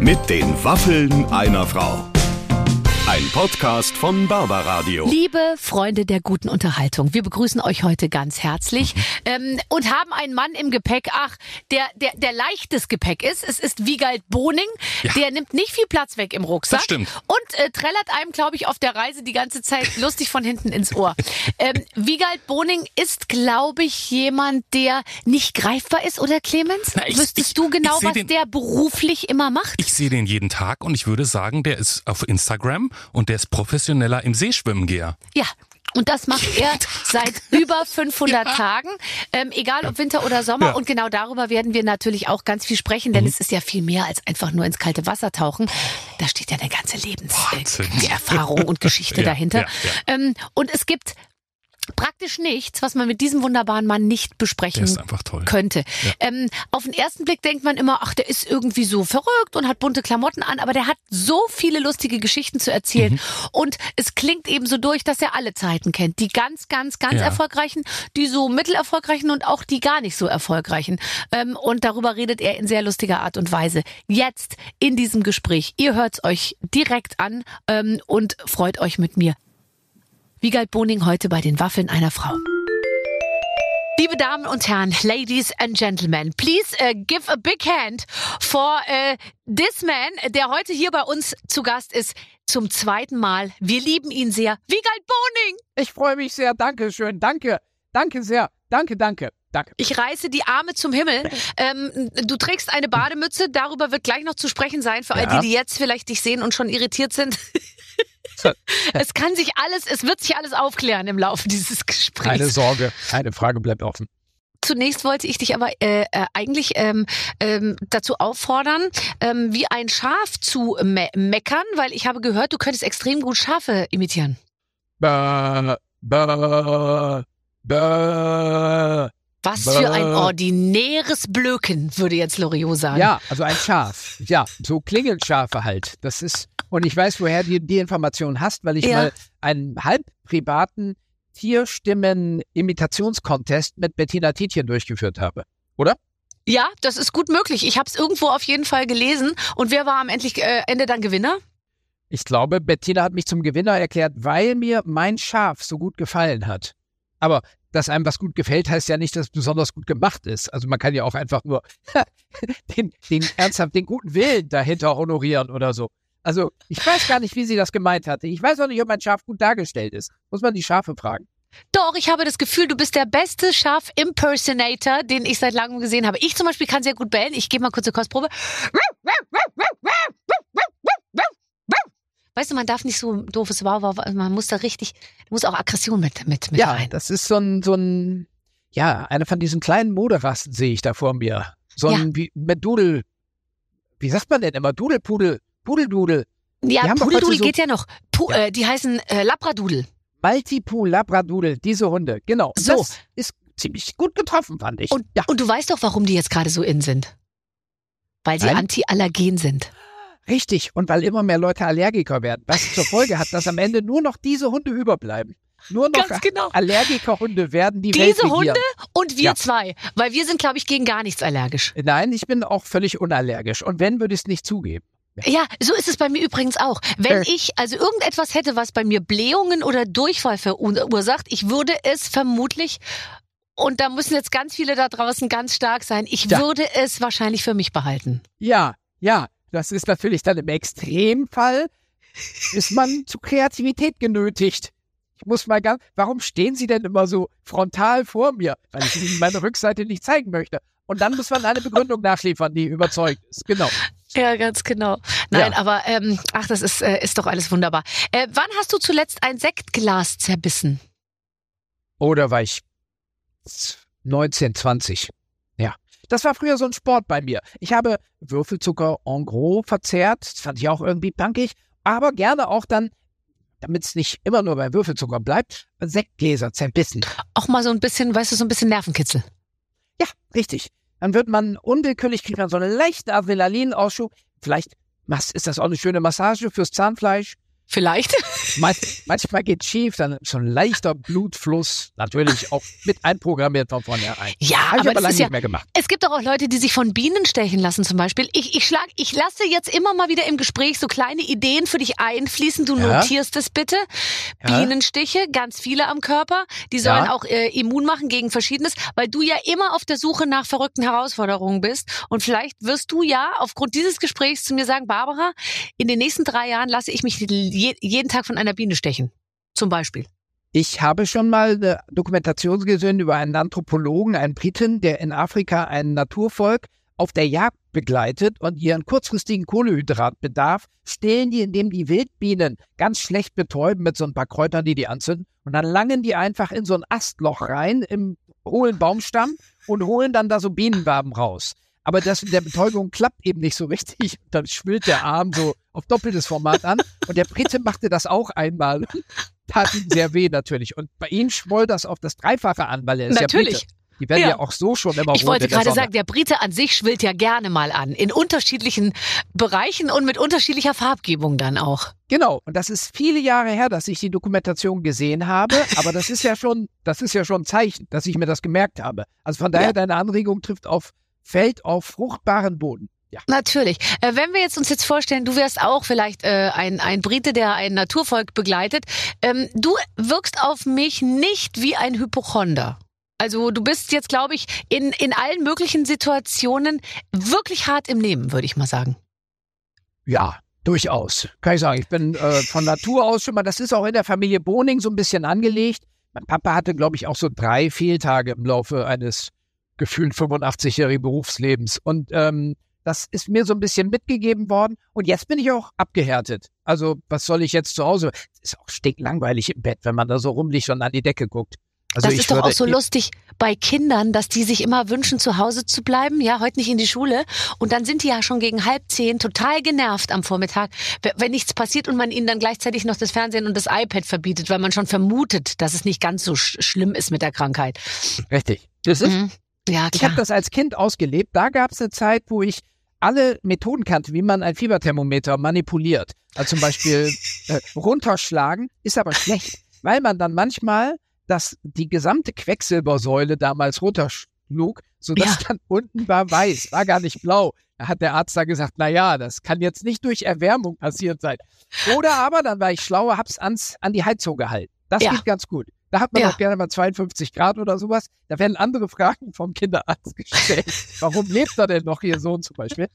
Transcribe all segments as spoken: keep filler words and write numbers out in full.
Mit den Waffeln einer Frau. Ein Podcast von Barbaradio. Liebe Freunde der guten Unterhaltung, wir begrüßen euch heute ganz herzlich ähm, und haben einen Mann im Gepäck, ach, der, der, der leichtes Gepäck ist. Es ist Wiegald Boning, ja. Der nimmt nicht viel Platz weg im Rucksack. Das stimmt. Und äh, trällert einem, glaube ich, auf der Reise die ganze Zeit lustig von hinten ins Ohr. ähm, Wiegald Boning ist, glaube ich, jemand, der nicht greifbar ist, oder Clemens? Na, ich, Wüsstest ich, du genau, was den, der beruflich immer macht? Ich sehe den jeden Tag und ich würde sagen, der ist auf Instagram und der ist professioneller im Seeschwimmengeher. Ja. Und das macht er seit über fünfhundert ja. Tagen, ähm, egal ob Winter oder Sommer. Ja. Und genau darüber werden wir natürlich auch ganz viel sprechen, denn mhm. es ist ja viel mehr als einfach nur ins kalte Wasser tauchen. Da steht ja eine ganze Lebenserfahrung und Geschichte ja, dahinter. Ja, ja. Ähm, und es gibt praktisch nichts, was man mit diesem wunderbaren Mann nicht besprechen könnte. Ja. Ähm, auf den ersten Blick denkt man immer, ach, der ist irgendwie so verrückt und hat bunte Klamotten an, aber der hat so viele lustige Geschichten zu erzählen. Mhm. Und es klingt eben so durch, dass er alle Zeiten kennt. Die ganz, ganz, ganz ja. erfolgreichen, die so mittelerfolgreichen und auch die gar nicht so erfolgreichen. Ähm, und darüber redet er in sehr lustiger Art und Weise. Jetzt in diesem Gespräch. Ihr hört's euch direkt an ähm, und freut euch mit mir. Wiegald Boning heute bei den Waffeln einer Frau. Liebe Damen und Herren, Ladies and Gentlemen, please uh, give a big hand for uh, this man, der heute hier bei uns zu Gast ist, zum zweiten Mal. Wir lieben ihn sehr. Wiegald Boning! Ich freue mich sehr. Danke schön. Danke. Danke sehr. Danke, danke. Danke. Ich reiße die Arme zum Himmel. Ähm, du trägst eine Bademütze. Darüber wird gleich noch zu sprechen sein. Für all ja. die, die jetzt vielleicht dich sehen und schon irritiert sind. Es kann sich alles, es wird sich alles aufklären im Laufe dieses Gesprächs. Keine Sorge, keine Frage bleibt offen. Zunächst wollte ich dich aber äh, äh, eigentlich ähm, ähm, dazu auffordern, ähm, wie ein Schaf zu me- meckern, weil ich habe gehört, du könntest extrem gut Schafe imitieren. Bäh, bäh, bäh. Was für ein ordinäres Blöken, würde jetzt Loriot sagen. Ja, also ein Schaf. Ja, so klingeln Schafe halt. Das ist, und ich weiß, woher du die Information hast, weil ich ja. mal einen halb privaten Tierstimmen-Imitationskontest mit Bettina Tietjen durchgeführt habe. Oder? Ja, das ist gut möglich. Ich habe es irgendwo auf jeden Fall gelesen. Und wer war am endlich, äh, Ende dann Gewinner? Ich glaube, Bettina hat mich zum Gewinner erklärt, weil mir mein Schaf so gut gefallen hat. Aber dass einem was gut gefällt, heißt ja nicht, dass es besonders gut gemacht ist. Also man kann ja auch einfach nur den, den ernsthaft den guten Willen dahinter honorieren oder so. Also ich weiß gar nicht, wie sie das gemeint hatte. Ich weiß auch nicht, ob mein Schaf gut dargestellt ist. Muss man die Schafe fragen. Doch, ich habe das Gefühl, du bist der beste Schaf-Impersonator, den ich seit langem gesehen habe. Ich zum Beispiel kann sehr gut bellen. Ich gebe mal kurz eine Kostprobe. Weißt du, man darf nicht so doofes Wow, wow, man muss da richtig, muss auch Aggression mit, mit, mit ja, rein. Ja, das ist so ein, so ein, ja, eine von diesen kleinen Moderassen sehe ich da vor mir. So ein, ja. wie, mit Dudel, wie sagt man denn immer? Dudelpudel, Pudeldudel. Ja, Pudeldudel so, geht ja noch. Pu- ja. Äh, die heißen äh, Labradudel. Maltipoo, Labradudel, diese Hunde, genau. So. Das ist ziemlich gut getroffen, fand ich. Und, ja. und du weißt doch, warum die jetzt gerade so in sind. Weil sie Nein? anti-allergen sind. Richtig, und weil immer mehr Leute Allergiker werden, was zur Folge hat, dass am Ende nur noch diese Hunde überbleiben. Nur noch Ganz genau. Allergikerhunde werden die diese Welt regieren. Hunde und wir ja. zwei, weil wir sind, glaube ich, gegen gar nichts allergisch. Nein, ich bin auch völlig unallergisch und wenn, würde ich es nicht zugeben. Ja. ja, so ist es bei mir übrigens auch. Wenn äh. ich also irgendetwas hätte, was bei mir Blähungen oder Durchfall verursacht, ich würde es vermutlich, und da müssen jetzt ganz viele da draußen ganz stark sein, ich ja. würde es wahrscheinlich für mich behalten. Ja, ja. Das ist natürlich dann im Extremfall, ist man zu Kreativität genötigt. Ich muss mal ganz, warum stehen Sie denn immer so frontal vor mir? Weil ich Ihnen meine Rückseite nicht zeigen möchte. Und dann muss man eine Begründung nachliefern, die überzeugt ist. Genau. Ja, ganz genau. Nein, ja. aber, ähm, ach, das ist, äh, ist doch alles wunderbar. Äh, wann hast du zuletzt ein Sektglas zerbissen? Oder war ich neunzehn, zwanzig? Ja. Das war früher so ein Sport bei mir. Ich habe Würfelzucker en gros verzehrt. Das fand ich auch irgendwie punkig. Aber gerne auch dann, damit es nicht immer nur bei Würfelzucker bleibt, Sektgläser zerbissen. Auch mal so ein bisschen, weißt du, so ein bisschen Nervenkitzel. Ja, richtig. Dann wird man unwillkürlich, kriegt man so einen leichten Adrenalinausschub. Vielleicht ist das auch eine schöne Massage fürs Zahnfleisch. Vielleicht. Man, manchmal geht schief, dann ist schon ein leichter Blutfluss, natürlich auch mit einprogrammiert von vornherein. Ja, Habe ich aber aber das lange ist ja, nicht mehr gemacht. es gibt doch auch Leute, die sich von Bienen stechen lassen zum Beispiel. Ich, ich, schlag, ich lasse jetzt immer mal wieder im Gespräch so kleine Ideen für dich einfließen. Du Ja. notierst es bitte. Ja. Bienenstiche, ganz viele am Körper. Die sollen Ja. auch äh, immun machen gegen Verschiedenes, weil du ja immer auf der Suche nach verrückten Herausforderungen bist. Und vielleicht wirst du ja aufgrund dieses Gesprächs zu mir sagen, Barbara, in den nächsten drei Jahren lasse ich mich je, jeden Tag von einer Biene stechen. Zum Beispiel. Ich habe schon mal eine Dokumentation gesehen über einen Anthropologen, einen Briten, der in Afrika ein Naturvolk auf der Jagd begleitet und ihren kurzfristigen Kohlehydratbedarf stillen die, indem die Wildbienen ganz schlecht betäuben mit so ein paar Kräutern, die die anzünden. Und dann langen die einfach in so ein Astloch rein im hohlen Baumstamm und holen dann da so Bienenwaben raus. Aber das mit der Betäubung klappt eben nicht so richtig. Dann schwillt der Arm so auf doppeltes Format an. Und der Brite machte das auch einmal. Tat ihm sehr weh natürlich. Und bei ihm schwoll das auf das Dreifache an, weil er ist Natürlich. ja Brite. Die werden ja. Ja. auch so schon immer Ich rot wollte in der gerade Sonne. sagen, der Brite an sich schwillt ja gerne mal an. In unterschiedlichen Bereichen und mit unterschiedlicher Farbgebung dann auch. Genau. Und das ist viele Jahre her, dass ich die Dokumentation gesehen habe. Aber das ist ja schon, das ist ja schon ein Zeichen, dass ich mir das gemerkt habe. Also von daher, Ja. deine Anregung trifft auf, fällt auf fruchtbaren Boden. Ja. Natürlich. Äh, wenn wir jetzt uns jetzt vorstellen, du wärst auch vielleicht äh, ein, ein Brite, der ein Naturvolk begleitet. Ähm, du wirkst auf mich nicht wie ein Hypochonder. Also du bist jetzt, glaube ich, in, in allen möglichen Situationen wirklich hart im Nehmen, würde ich mal sagen. Ja, durchaus. Kann ich sagen. Ich bin äh, von Natur aus schon mal, das ist auch in der Familie Boning so ein bisschen angelegt. Mein Papa hatte, glaube ich, auch so drei Fehltage im Laufe eines gefühlt fünfundachtzigjährigen Berufslebens. Und ähm, das ist mir so ein bisschen mitgegeben worden. Und jetzt bin ich auch abgehärtet. Also was soll ich jetzt zu Hause? Es ist auch stinklangweilig im Bett, wenn man da so rumliegt und an die Decke guckt. Also das ich ist doch würde, auch so lustig bei Kindern, dass die sich immer wünschen, zu Hause zu bleiben. Ja, heute nicht in die Schule. Und dann sind die ja schon gegen halb zehn total genervt am Vormittag, wenn nichts passiert und man ihnen dann gleichzeitig noch das Fernsehen und das iPad verbietet, weil man schon vermutet, dass es nicht ganz so sch- schlimm ist mit der Krankheit. Richtig. Das ist, Mhm. Ja, Ich klar. habe das als Kind ausgelebt. Da gab es eine Zeit, wo ich alle Methoden kannte, wie man ein Fieberthermometer manipuliert. Also zum Beispiel äh, runterschlagen ist aber schlecht, weil man dann manchmal das, die gesamte Quecksilbersäule damals runterschlug, sodass Ja. dann unten war weiß, war gar nicht blau. Da hat der Arzt da gesagt, na ja, das kann jetzt nicht durch Erwärmung passiert sein. Oder aber, dann war ich schlauer, hab's ans, an die Heizung gehalten. Das Ja. geht ganz gut. Da hat man Ja. auch gerne mal zweiundfünfzig Grad oder sowas. Da werden andere Fragen vom Kinderarzt gestellt. Warum lebt er denn noch, ihr Sohn zum Beispiel?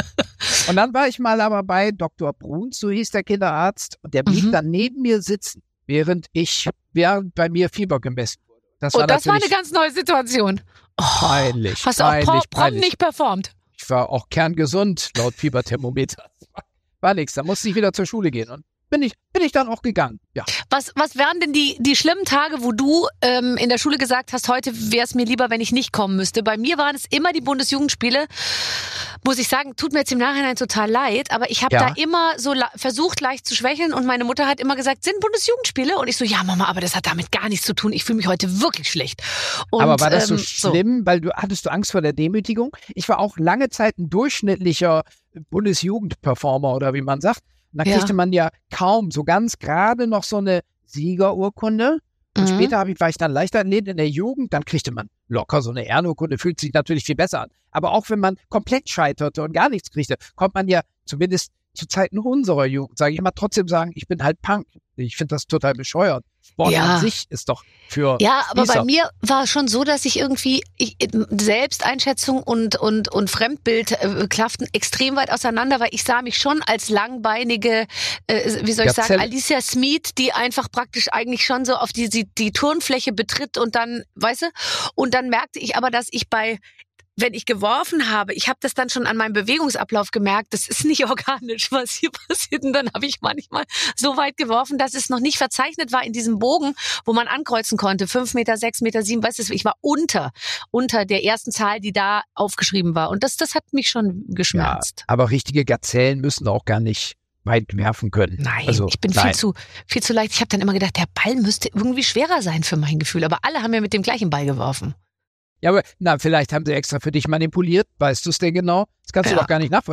Und dann war ich mal aber bei Doktor Bruns, so hieß der Kinderarzt, und der blieb Mhm. dann neben mir sitzen, während ich, während bei mir Fieber gemessen wurde. Das war Und das war eine natürlich ganz neue Situation. Oh, peinlich, hast du auch peinlich, prompt peinlich. nicht performt. Ich war auch kerngesund, laut Fieberthermometer. War nix, da musste ich wieder zur Schule gehen. Und bin ich, bin ich dann auch gegangen, ja. Was, was wären denn die, die schlimmen Tage, wo du ähm, in der Schule gesagt hast, heute wäre es mir lieber, wenn ich nicht kommen müsste? Bei mir waren es immer die Bundesjugendspiele. Muss ich sagen, tut mir jetzt im Nachhinein total leid, aber ich habe Ja. da immer so la- versucht, leicht zu schwächeln und meine Mutter hat immer gesagt, sind Bundesjugendspiele? Und ich so, ja Mama, aber das hat damit gar nichts zu tun. Ich fühle mich heute wirklich schlecht. Und, Aber war das so ähm, schlimm, weil du hattest du Angst vor der Demütigung? Ich war auch lange Zeit ein durchschnittlicher Bundesjugendperformer oder wie man sagt. Und da Ja. kriegte man ja kaum so ganz gerade noch so eine Siegerurkunde. Und Mhm. später hab ich, war ich dann Leichtathlet in der Jugend, dann kriegte man locker so eine Ehrenurkunde, fühlt sich natürlich viel besser an. Aber auch wenn man komplett scheiterte und gar nichts kriegte, konnte man ja zumindest zu Zeiten unserer Jugend, sage ich mal, trotzdem sagen, ich bin halt Punk. Ich finde das total bescheuert. Sport Ja. an sich ist doch für Ja, aber bei Spießer. mir war es schon so, dass ich irgendwie ich, Selbsteinschätzung und und und Fremdbild äh, klafften extrem weit auseinander, weil ich sah mich schon als langbeinige, äh, wie soll ich sagen, Gazelle. Alicia Smith, die einfach praktisch eigentlich schon so auf die die, die Turnfläche betritt und dann, weißt du, und dann merkte ich aber, dass ich bei wenn ich geworfen habe, ich habe das dann schon an meinem Bewegungsablauf gemerkt, das ist nicht organisch, was hier passiert. Und dann habe ich manchmal so weit geworfen, dass es noch nicht verzeichnet war in diesem Bogen, wo man ankreuzen konnte. Fünf Meter, sechs Meter, sieben, weißt du, ich war unter, unter der ersten Zahl, die da aufgeschrieben war. Und das, das hat mich schon geschmerzt. Ja, aber richtige Gazellen müssen auch gar nicht weit werfen können. Nein, also, ich bin nein. viel zu, viel zu leicht. Ich habe dann immer gedacht, der Ball müsste irgendwie schwerer sein für mein Gefühl. Aber alle haben ja mit dem gleichen Ball geworfen. Ja, aber na, vielleicht haben sie extra für dich manipuliert. Weißt du es denn genau? Das kannst du Ja. doch gar nicht nachvollziehen.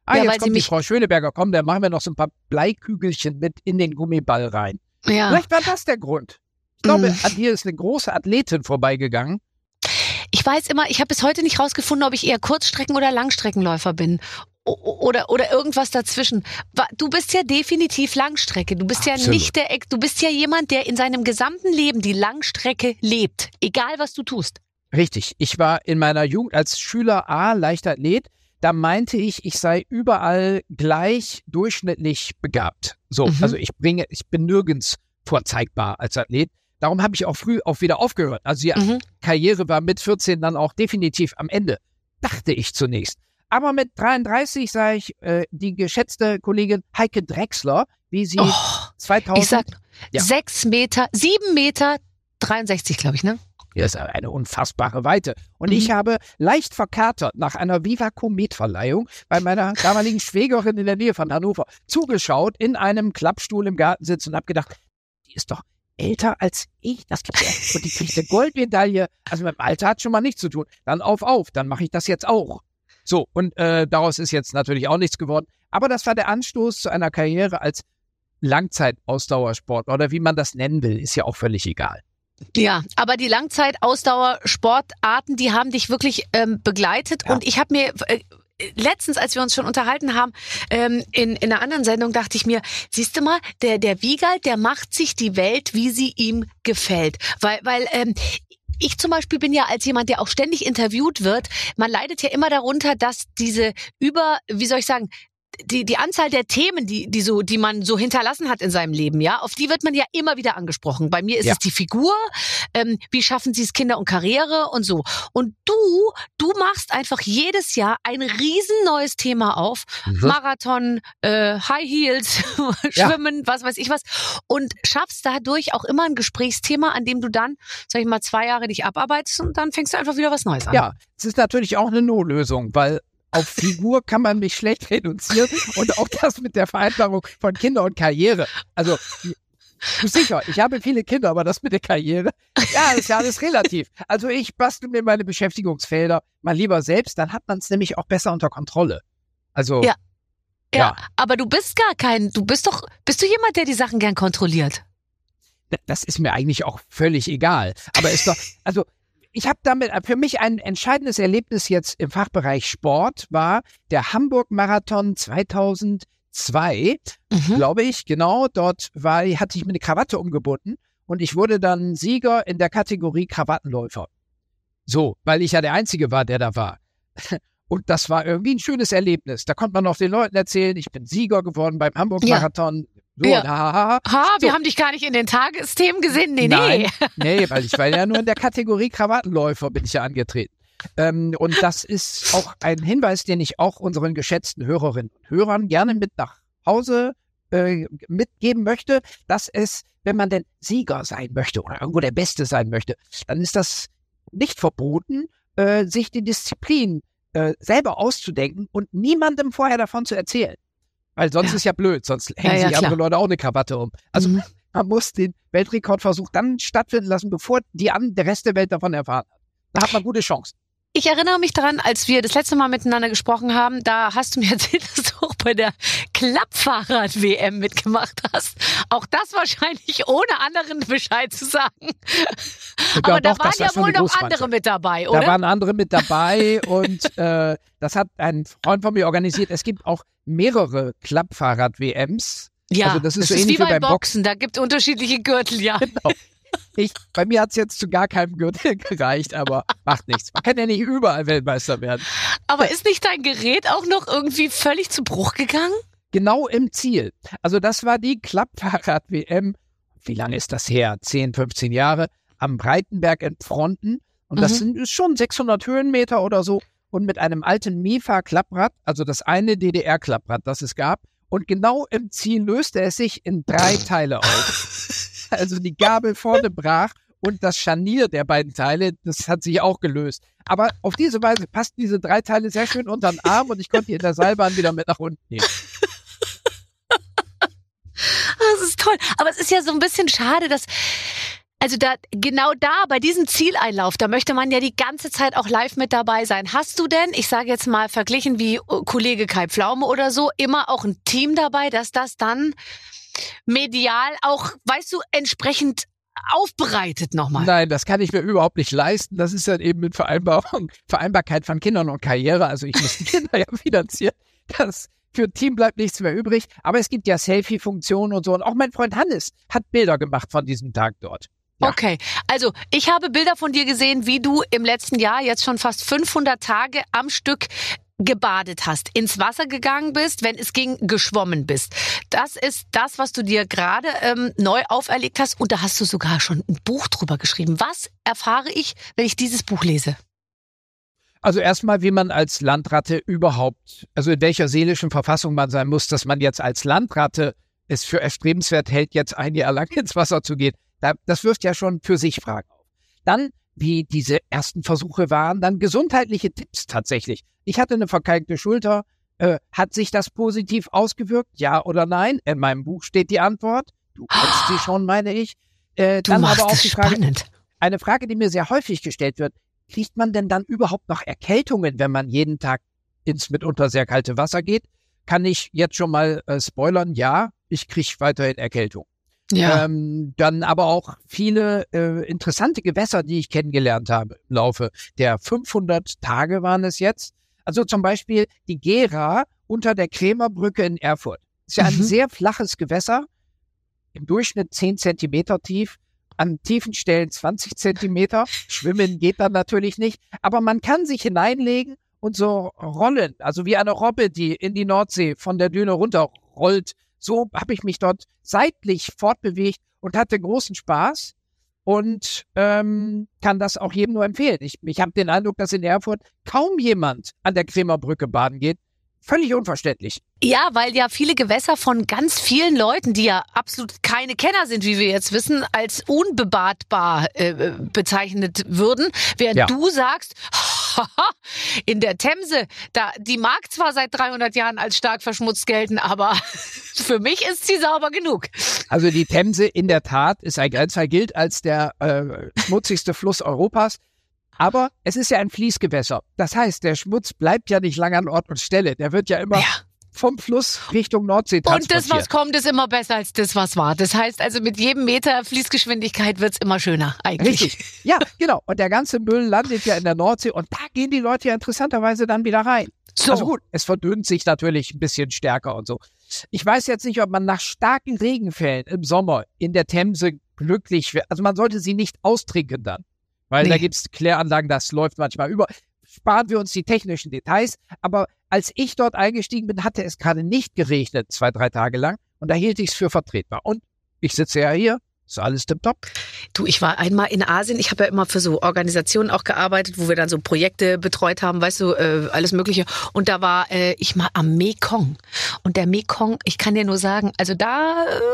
Ah, Ja, weil jetzt sie kommt die mich- Frau Schöneberger, komm, dann machen wir noch so ein paar Bleikügelchen mit in den Gummiball rein. Ja. Vielleicht war das der Grund. Ich glaube, Mm. an dir ist eine große Athletin vorbeigegangen. Ich weiß immer, ich habe bis heute nicht rausgefunden, ob ich eher Kurzstrecken- oder Langstreckenläufer bin. O- Oder, oder irgendwas dazwischen. Wa- Du bist ja definitiv Langstrecke. Du bist Absolut. ja nicht der, Ex- du bist ja jemand, der in seinem gesamten Leben die Langstrecke lebt. Egal, was du tust. Richtig. Ich war in meiner Jugend als Schüler A Leichtathlet. Da meinte ich, ich sei überall gleich durchschnittlich begabt. So, Mhm. also ich bringe, ich bin nirgends vorzeigbar als Athlet. Darum habe ich auch früh auch wieder aufgehört. Also die Mhm. Karriere war mit vierzehn dann auch definitiv am Ende, dachte ich zunächst. Aber mit dreiunddreißig sah ich äh, die geschätzte Kollegin Heike Drechsler, wie sie Oh, zweitausend... ich sag, Ja. sechs Meter, sieben Meter dreiundsechzig, glaube ich, ne? Das ist eine unfassbare Weite. Und Mhm. ich habe leicht verkatert nach einer Viva Comet-Verleihung bei meiner damaligen Schwägerin in der Nähe von Hannover zugeschaut, in einem Klappstuhl im Garten sitzen und habe gedacht, die ist doch älter als ich. Das gibt ja. Und die kriegt eine Goldmedaille. Also mit dem Alter hat schon mal nichts zu tun. Dann auf, auf. Dann mache ich das jetzt auch. So, und äh, daraus ist jetzt natürlich auch nichts geworden. Aber das war der Anstoß zu einer Karriere als Langzeitausdauersportler oder wie man das nennen will, ist ja auch völlig egal. Ja, aber die Langzeitausdauersportarten, die haben dich wirklich ähm, begleitet. Ja. Und ich habe mir äh, letztens, als wir uns schon unterhalten haben, ähm, in, in einer anderen Sendung, dachte ich mir, siehst du mal, der, der Wiegald, der macht sich die Welt, wie sie ihm gefällt. Weil, weil ähm, ich zum Beispiel bin ja als jemand, der auch ständig interviewt wird, man leidet ja immer darunter, dass diese über, wie soll ich sagen, die, die Anzahl der Themen, die, die so, die man so hinterlassen hat in seinem Leben, ja, auf die wird man ja immer wieder angesprochen. Bei mir ist Ja. es die Figur, ähm, wie schaffen sie es Kinder und Karriere und so. Und du, du machst einfach jedes Jahr ein riesen neues Thema auf. Mhm. Marathon, äh, High Heels, Ja. Schwimmen, was weiß ich was. Und schaffst dadurch auch immer ein Gesprächsthema, an dem du dann, sag ich mal, zwei Jahre dich abarbeitest und dann fängst du einfach wieder was Neues an. Ja, es ist natürlich auch eine Notlösung, weil auf Figur kann man mich schlecht reduzieren und auch das mit der Vereinbarung von Kinder und Karriere. Also, du sicher, ich habe viele Kinder, aber das mit der Karriere, ja, das ist ja alles relativ. Also ich bastel mir meine Beschäftigungsfelder mal lieber selbst, dann hat man es nämlich auch besser unter Kontrolle. Also, Ja. Ja, Ja. aber du bist gar kein, du bist doch, bist du jemand, der die Sachen gern kontrolliert? das ist mir eigentlich auch völlig egal. Aber ist doch, also ich habe damit, für mich ein entscheidendes Erlebnis jetzt im Fachbereich Sport war der Hamburg-Marathon zweitausendzwei, Mhm. glaube ich, genau. Dort war, hatte ich mir eine Krawatte umgebunden und ich wurde dann Sieger in der Kategorie Krawattenläufer. So, weil ich ja der Einzige war, der da war. Und das war irgendwie ein schönes Erlebnis. Da konnte man noch den Leuten erzählen, ich bin Sieger geworden beim Hamburg-Marathon. So, Ja. und ha, ha, ha. Ha, wir So. haben dich gar nicht in den Tagesthemen gesehen. Nee, Nein, nee. nee, weil ich war ja nur in der Kategorie Krawattenläufer bin ich ja angetreten. Ähm, und das ist auch ein Hinweis, den ich auch unseren geschätzten Hörerinnen und Hörern gerne mit nach Hause äh, mitgeben möchte, dass es, wenn man denn Sieger sein möchte oder irgendwo der Beste sein möchte, dann ist das nicht verboten, äh, sich die Disziplin äh, selber auszudenken und niemandem vorher davon zu erzählen. Weil sonst Ja. ist ja blöd, sonst hängen Ja, ja, sich andere klar. Leute auch eine Krawatte um. Also Mhm. man muss den Weltrekordversuch dann stattfinden lassen, bevor die an, der Rest der Welt davon erfahren hat. Da hat man gute Chancen. Ich erinnere mich daran, als wir das letzte Mal miteinander gesprochen haben, da hast du mir erzählt, dass du auch bei der Klappfahrrad-W M mitgemacht hast. Auch das wahrscheinlich ohne anderen Bescheid zu sagen. Aber Ja, da doch, waren das war ja schon wohl eine noch Großmannschaft. andere mit dabei, Da oder? waren andere mit dabei und äh, das hat ein Freund von mir organisiert. Es gibt auch mehrere Klappfahrrad-W Ms. Ja, also das ist so wie ähnlich wie beim beim Boxen. Da gibt unterschiedliche Gürtel, ja. Genau. Ich, bei mir hat es jetzt zu gar keinem Gürtel gereicht, aber macht nichts. Man kann ja nicht überall Weltmeister werden. Aber ist nicht dein Gerät auch noch irgendwie völlig zu Bruch gegangen? Genau im Ziel. Also das war die Klappfahrrad-W M. Wie lange ist das her? zehn, fünfzehn Jahre am Breitenberg in Fronten. Und das Mhm. sind ist schon sechshundert Höhenmeter oder so. Und mit einem alten Mifa-Klapprad, also das eine D D R-Klapprad, das es gab. Und genau im Ziel löste es sich in drei Teile auf. Also die Gabel vorne brach und das Scharnier der beiden Teile, das hat sich auch gelöst. Aber auf diese Weise passten diese drei Teile sehr schön unter den Arm und ich konnte die in der Seilbahn wieder mit nach unten nehmen. Das ist toll. Aber es ist ja so ein bisschen schade, dass Also da, genau da, bei diesem Zieleinlauf, da möchte man ja die ganze Zeit auch live mit dabei sein. Hast du denn, ich sage jetzt mal verglichen wie Kollege Kai Pflaume oder so, immer auch ein Team dabei, dass das dann medial auch, weißt du, entsprechend aufbereitet nochmal? Nein, das kann ich mir überhaupt nicht leisten. Das ist dann eben mit Vereinbarung, Vereinbarkeit von Kindern und Karriere. Also ich muss die Kinder ja finanzieren. Das, für ein Team bleibt nichts mehr übrig. Aber es gibt ja Selfie-Funktionen und so. Und auch mein Freund Hannes hat Bilder gemacht von diesem Tag dort. Ja. Okay, also ich habe Bilder von dir gesehen, wie du im letzten Jahr jetzt schon fast fünfhundert Tage am Stück gebadet hast, ins Wasser gegangen bist, wenn es ging, geschwommen bist. Das ist das, was du dir gerade ähm, neu auferlegt hast, und da hast du sogar schon ein Buch drüber geschrieben. Was erfahre ich, wenn ich dieses Buch lese? Also erstmal, wie man als Landratte überhaupt, also in welcher seelischen Verfassung man sein muss, dass man jetzt als Landratte es für erstrebenswert hält, jetzt ein Jahr lang ins Wasser zu gehen. Das wirft ja schon für sich Fragen auf. Dann, wie diese ersten Versuche waren, dann gesundheitliche Tipps tatsächlich. Ich hatte eine verkalkte Schulter. Äh, hat sich das positiv ausgewirkt? Ja oder nein? In meinem Buch steht die Antwort. Du kennst sie schon, meine ich. Äh, du dann machst aber auch es die Frage, spannend. Eine Frage, die mir sehr häufig gestellt wird. Kriegt man denn dann überhaupt noch Erkältungen, wenn man jeden Tag ins mitunter sehr kalte Wasser geht? Kann ich jetzt schon mal äh, spoilern? Ja, ich kriege weiterhin Erkältung. Ja. Ähm, dann aber auch viele äh, interessante Gewässer, die ich kennengelernt habe im Laufe der fünfhundert Tage waren es jetzt. Also zum Beispiel die Gera unter der Krämerbrücke in Erfurt. Ist ja ein Mhm. sehr flaches Gewässer, im Durchschnitt zehn Zentimeter tief, an tiefen Stellen zwanzig Zentimeter. Schwimmen geht dann natürlich nicht, aber man kann sich hineinlegen und so rollen, also wie eine Robbe, die in die Nordsee von der Düne runterrollt. So habe ich mich dort seitlich fortbewegt und hatte großen Spaß und ähm, kann das auch jedem nur empfehlen. Ich, ich habe den Eindruck, dass in Erfurt kaum jemand an der Krämerbrücke baden geht. Völlig unverständlich. Ja, weil ja viele Gewässer von ganz vielen Leuten, die ja absolut keine Kenner sind, wie wir jetzt wissen, als unbebadbar äh, bezeichnet würden. Während Ja. du sagst, in der Themse, da, die mag zwar seit dreihundert Jahren als stark verschmutzt gelten, aber für mich ist sie sauber genug. Also die Themse in der Tat ist ein Grenzfall, gilt als der äh, schmutzigste Fluss Europas. Aber es ist ja ein Fließgewässer. Das heißt, der Schmutz bleibt ja nicht lange an Ort und Stelle. Der wird ja immer Ja. vom Fluss Richtung Nordsee Und transportiert. das, was kommt, ist immer besser als das, was war. Das heißt also, mit jedem Meter Fließgeschwindigkeit wird's immer schöner eigentlich. Richtig. Ja, genau. Und der ganze Müll landet ja in der Nordsee und da gehen die Leute ja interessanterweise dann wieder rein. So. Also gut, es verdünnt sich natürlich ein bisschen stärker und so. Ich weiß jetzt nicht, ob man nach starken Regenfällen im Sommer in der Themse glücklich wird. Also man sollte sie nicht austrinken dann. Weil Nee. da gibt's Kläranlagen, das läuft manchmal über. Sparen wir uns die technischen Details. Aber als ich dort eingestiegen bin, hatte es gerade nicht geregnet, zwei, drei Tage lang. Und da hielt ich es für vertretbar. Und ich sitze ja hier, ist alles tipptopp. Du, ich war einmal in Asien. Ich habe ja immer für so Organisationen auch gearbeitet, wo wir dann so Projekte betreut haben, weißt du, äh, alles Mögliche. Und da war äh, ich mal am Mekong. Und der Mekong, ich kann dir nur sagen, also da... Äh,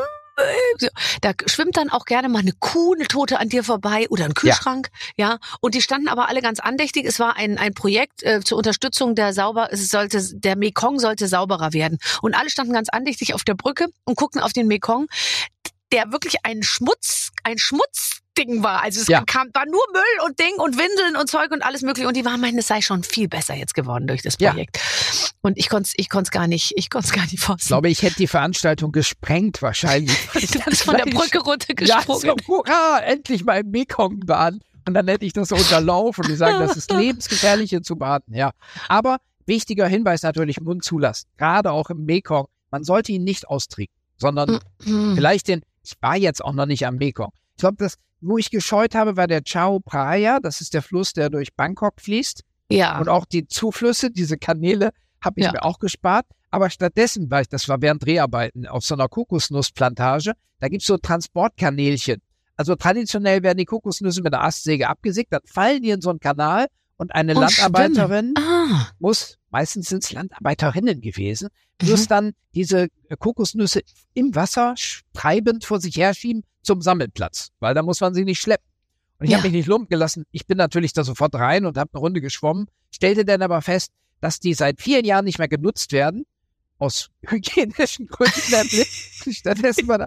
Da schwimmt dann auch gerne mal eine Kuh, eine Tote an dir vorbei oder ein Kühlschrank, ja. ja. Und die standen aber alle ganz andächtig. Es war ein ein Projekt äh, zur Unterstützung der sauber. Es sollte der Mekong sollte sauberer werden. Und alle standen ganz andächtig auf der Brücke und guckten auf den Mekong, der wirklich ein Schmutz, ein Schmutzding war. Also es Ja. kam, war nur Müll und Ding und Windeln und Zeug und alles Mögliche. Und die waren meinen, es sei schon viel besser jetzt geworden durch das Ja. Projekt. Und ich konnte es, ich konnte es gar nicht, ich konnte es gar nicht Ich fassen. glaube, ich hätte die Veranstaltung gesprengt wahrscheinlich. Du bist von der Brücke runtergesprungen. Ja, so, hurra, endlich mal im Mekong baden. Und dann hätte ich das so unterlaufen. Die sagen, das ist lebensgefährlich hier zu baden. Ja, aber wichtiger Hinweis natürlich, Mund zulassen. Gerade auch im Mekong. Man sollte ihn nicht austrinken, sondern Mhm. vielleicht den, ich war jetzt auch noch nicht am Mekong. Ich glaube, das, wo ich gescheut habe, war der Chao Phraya. Das ist der Fluss, der durch Bangkok fließt. Ja. Und auch die Zuflüsse, diese Kanäle, habe ich Ja. mir auch gespart. Aber stattdessen, weil ich, das war während Dreharbeiten auf so einer Kokosnussplantage, da gibt's so Transportkanälchen. Also traditionell werden die Kokosnüsse mit der Astsäge abgesägt, dann fallen die in so einen Kanal und eine Und Landarbeiterin Ah. muss, meistens sind es Landarbeiterinnen gewesen, Mhm. muss dann diese Kokosnüsse im Wasser treibend vor sich herschieben zum Sammelplatz, weil da muss man sie nicht schleppen. Und ich Ja. habe mich nicht lumpen gelassen. Ich bin natürlich da sofort rein und habe eine Runde geschwommen, stellte dann aber fest, dass die seit vielen Jahren nicht mehr genutzt werden, aus hygienischen Gründen nämlich. Stattdessen war da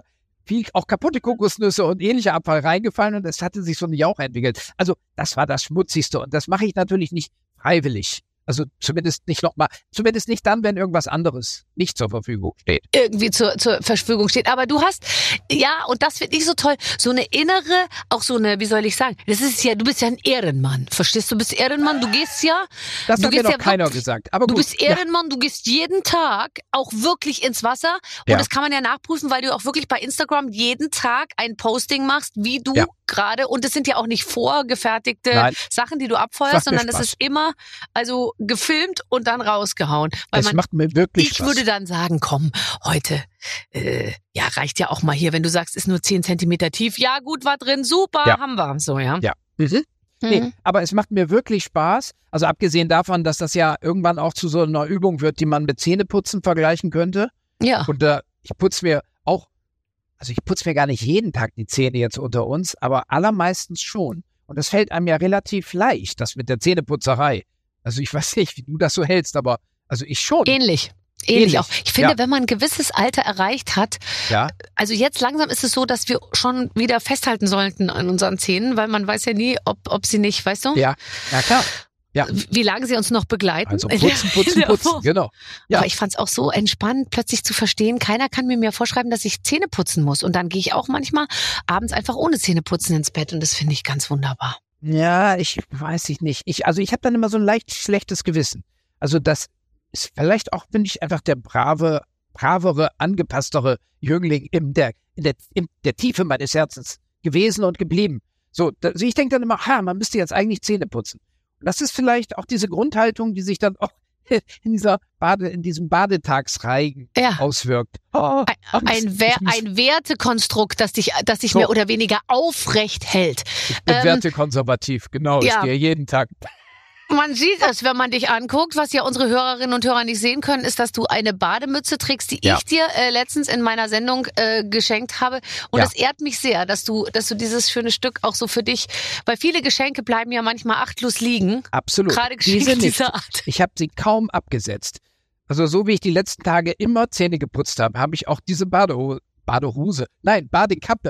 viel auch kaputte Kokosnüsse und ähnlicher Abfall reingefallen und es hatte sich so ein Jauch entwickelt. Also das war das Schmutzigste und das mache ich natürlich nicht freiwillig. Also zumindest nicht nochmal, zumindest nicht dann, wenn irgendwas anderes nicht zur Verfügung steht. Irgendwie zur, zur Verfügung steht. Aber du hast, ja, und das finde ich so toll, so eine innere, auch so eine, wie soll ich sagen, das ist ja, du bist ja ein Ehrenmann. Verstehst du, du bist Ehrenmann, du gehst ja. Das du hat mir gehst noch ja keiner wirklich, gesagt. Aber du gut, bist Ehrenmann, ja. Du gehst jeden Tag auch wirklich ins Wasser. Und ja. das kann man ja nachprüfen, weil du auch wirklich bei Instagram jeden Tag ein Posting machst, wie du ja. gerade, und es sind ja auch nicht vorgefertigte Nein. Sachen, die du abfeuerst, sondern es ist immer, also gefilmt und dann rausgehauen. Weil es man, macht mir wirklich ich Spaß. würde dann sagen, komm, heute, äh, ja, reicht ja auch mal hier, wenn du sagst, ist nur zehn Zentimeter tief. Ja, gut, war drin, super, ja. haben wir. So, ja. Ja. Mhm. Nee, Mhm. aber es macht mir wirklich Spaß. Also abgesehen davon, dass das ja irgendwann auch zu so einer Übung wird, die man mit Zähneputzen vergleichen könnte. Ja. Und äh, ich putze mir auch, also ich putze mir gar nicht jeden Tag die Zähne jetzt unter uns, aber allermeistens schon. Und das fällt einem ja relativ leicht, das mit der Zähneputzerei. Also ich weiß nicht, wie du das so hältst, aber also ich schon. Ähnlich. Ähnlich, Ähnlich auch. Ich finde, ja. wenn man ein gewisses Alter erreicht hat, ja. also jetzt langsam ist es so, dass wir schon wieder festhalten sollten an unseren Zähnen, weil man weiß ja nie, ob, ob sie nicht, weißt du? Ja, ja klar. Ja. Wie lange sie uns noch begleiten. Also putzen, putzen, putzen, genau. Ja. Aber ich fand es auch so entspannt, plötzlich zu verstehen, keiner kann mir mehr vorschreiben, dass ich Zähne putzen muss. Und dann gehe ich auch manchmal abends einfach ohne Zähne putzen ins Bett und das finde ich ganz wunderbar. Ja, ich weiß ich nicht. Ich, also ich habe dann immer so ein leicht schlechtes Gewissen. Also das ist vielleicht auch, bin ich einfach der brave, bravere, angepasstere Jüngling in der, in der, in der Tiefe meines Herzens gewesen und geblieben. So, also ich denke dann immer, ha, man müsste jetzt eigentlich Zähne putzen. Und das ist vielleicht auch diese Grundhaltung, die sich dann auch in dieser Bade, in diesem Badetagsreigen ja. auswirkt. Oh, ein, ein, Wer, ein Wertekonstrukt, das dich, das dich so. mehr oder weniger aufrecht hält. Ich bin ähm, wertekonservativ, genau. Ja. Ich gehe jeden Tag. Man sieht es, wenn man dich anguckt. Was ja unsere Hörerinnen und Hörer nicht sehen können, ist, dass du eine Bademütze trägst, die ja. ich dir äh, letztens in meiner Sendung äh, geschenkt habe. Und es ja. ehrt mich sehr, dass du, dass du dieses schöne Stück auch so für dich, weil viele Geschenke bleiben ja manchmal achtlos liegen. Absolut. Gerade Geschenke Diese dieser Art. Ich habe sie kaum abgesetzt. Also so wie ich die letzten Tage immer Zähne geputzt habe, habe ich auch diese Badehose, Badehose, nein, Badekappe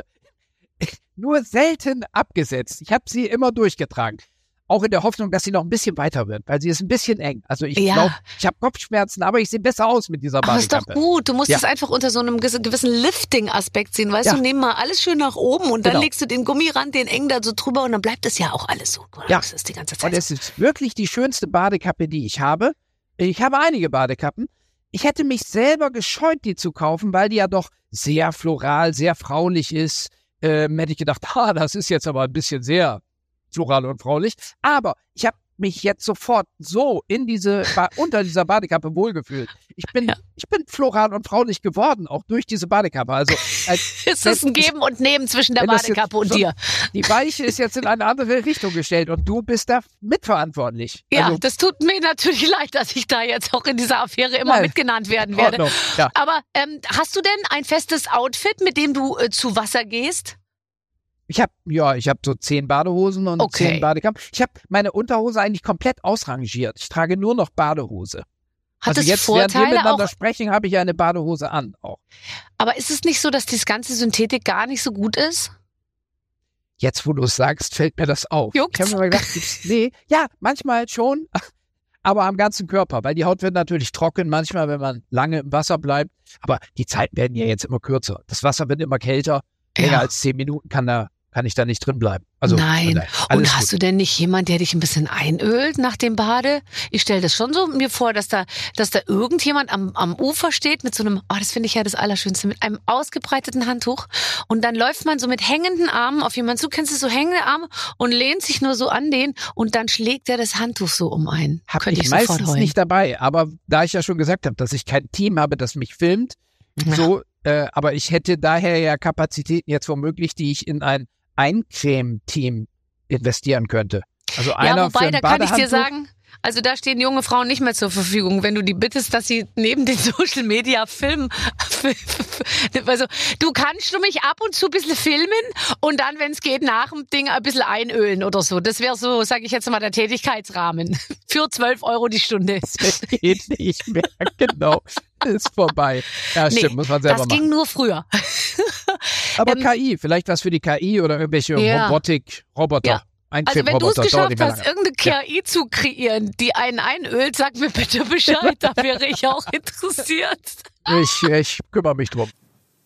nur selten abgesetzt. Ich habe sie immer durchgetragen. Auch in der Hoffnung, dass sie noch ein bisschen weiter wird, weil sie ist ein bisschen eng. Also ich ja. glaube, ich habe Kopfschmerzen, aber ich sehe besser aus mit dieser Badekappe. Aber ist doch gut. Du musst ja. es einfach unter so einem gewissen Lifting-Aspekt sehen. Weißt ja. du, nimm mal alles schön nach oben und dann genau. legst du den Gummirand, den eng da so drüber und dann bleibt es ja auch alles so. Ja. Das ist die ganze Zeit und es ist wirklich die schönste Badekappe, die ich habe. Ich habe einige Badekappen. Ich hätte mich selber gescheut, die zu kaufen, weil die ja doch sehr floral, sehr fraulich ist. Ähm, hätte ich gedacht, ah, das ist jetzt aber ein bisschen sehr floral und fraulich. Aber ich habe mich jetzt sofort so in diese ba- unter dieser Badekappe wohlgefühlt. Ich bin, ja. ich bin floral und fraulich geworden, auch durch diese Badekappe. Also als, es ist ein Geben und Nehmen zwischen der Badekappe und so, dir. Die Weiche ist jetzt in eine andere Richtung gestellt und du bist da mitverantwortlich. Ja, also, das tut mir natürlich leid, dass ich da jetzt auch in dieser Affäre immer nein. mitgenannt werden werde. Oh, no. ja. Aber ähm, hast du denn ein festes Outfit, mit dem du äh, zu Wasser gehst? Ich habe ja, ich habe so zehn Badehosen und okay. zehn Badekappen. Ich habe meine Unterhose eigentlich komplett ausrangiert. Ich trage nur noch Badehose. Hat also es jetzt, Vorteile während wir miteinander auch? sprechen, habe ich ja eine Badehose an auch. Aber ist es nicht so, dass das ganze Synthetik gar nicht so gut ist? Jetzt, wo du es sagst, fällt mir das auf. Juckt's? Ich habe mir gedacht, nee, ja, manchmal schon, aber am ganzen Körper, weil die Haut wird natürlich trocken, manchmal, wenn man lange im Wasser bleibt. Aber die Zeiten werden ja jetzt immer kürzer. Das Wasser wird immer kälter. Länger Ja. als zehn Minuten kann da kann ich da nicht drin bleiben. Also, Nein. nein, Und hast du denn nicht jemand, der dich ein bisschen einölt nach dem Bade? Ich stelle das schon so mir vor, dass da, dass da irgendjemand am, am Ufer steht mit so einem, oh, das finde ich ja das Allerschönste, mit einem ausgebreiteten Handtuch. Und dann läuft man so mit hängenden Armen auf jemanden zu, kennst du so hängende Arme und lehnt sich nur so an den und dann schlägt er das Handtuch so um ein. Hab Könnte ich ich sofort meistens heulen. nicht dabei. Aber da ich ja schon gesagt habe, dass ich kein Team habe, das mich filmt, Ja. so, äh, aber ich hätte daher ja Kapazitäten jetzt womöglich, die ich in ein Eincreme-Team investieren könnte. Also einer Ja, wobei, für ein da kann ich dir Badehandtuch. sagen, also da stehen junge Frauen nicht mehr zur Verfügung, wenn du die bittest, dass sie neben den Social Media filmen. Also du kannst du mich ab und zu ein bisschen filmen und dann, wenn es geht, nach dem Ding ein bisschen einölen oder so. Das wäre so, sage ich jetzt mal, der Tätigkeitsrahmen. Für zwölf Euro die Stunde. Das geht nicht mehr, genau. Ist vorbei. Ja, stimmt, Nee, muss man selber das machen. ging nur früher. Aber ähm, K I, vielleicht was für die K I oder irgendwelche Ja. Robotik-Roboter. Ja. Also wenn du es Einklemmroboter, dauert geschafft nicht mehr hast, lange. irgendeine K I zu kreieren, die einen einölt, sag mir bitte Bescheid, da wäre ich auch interessiert. Ich, ich kümmere mich drum.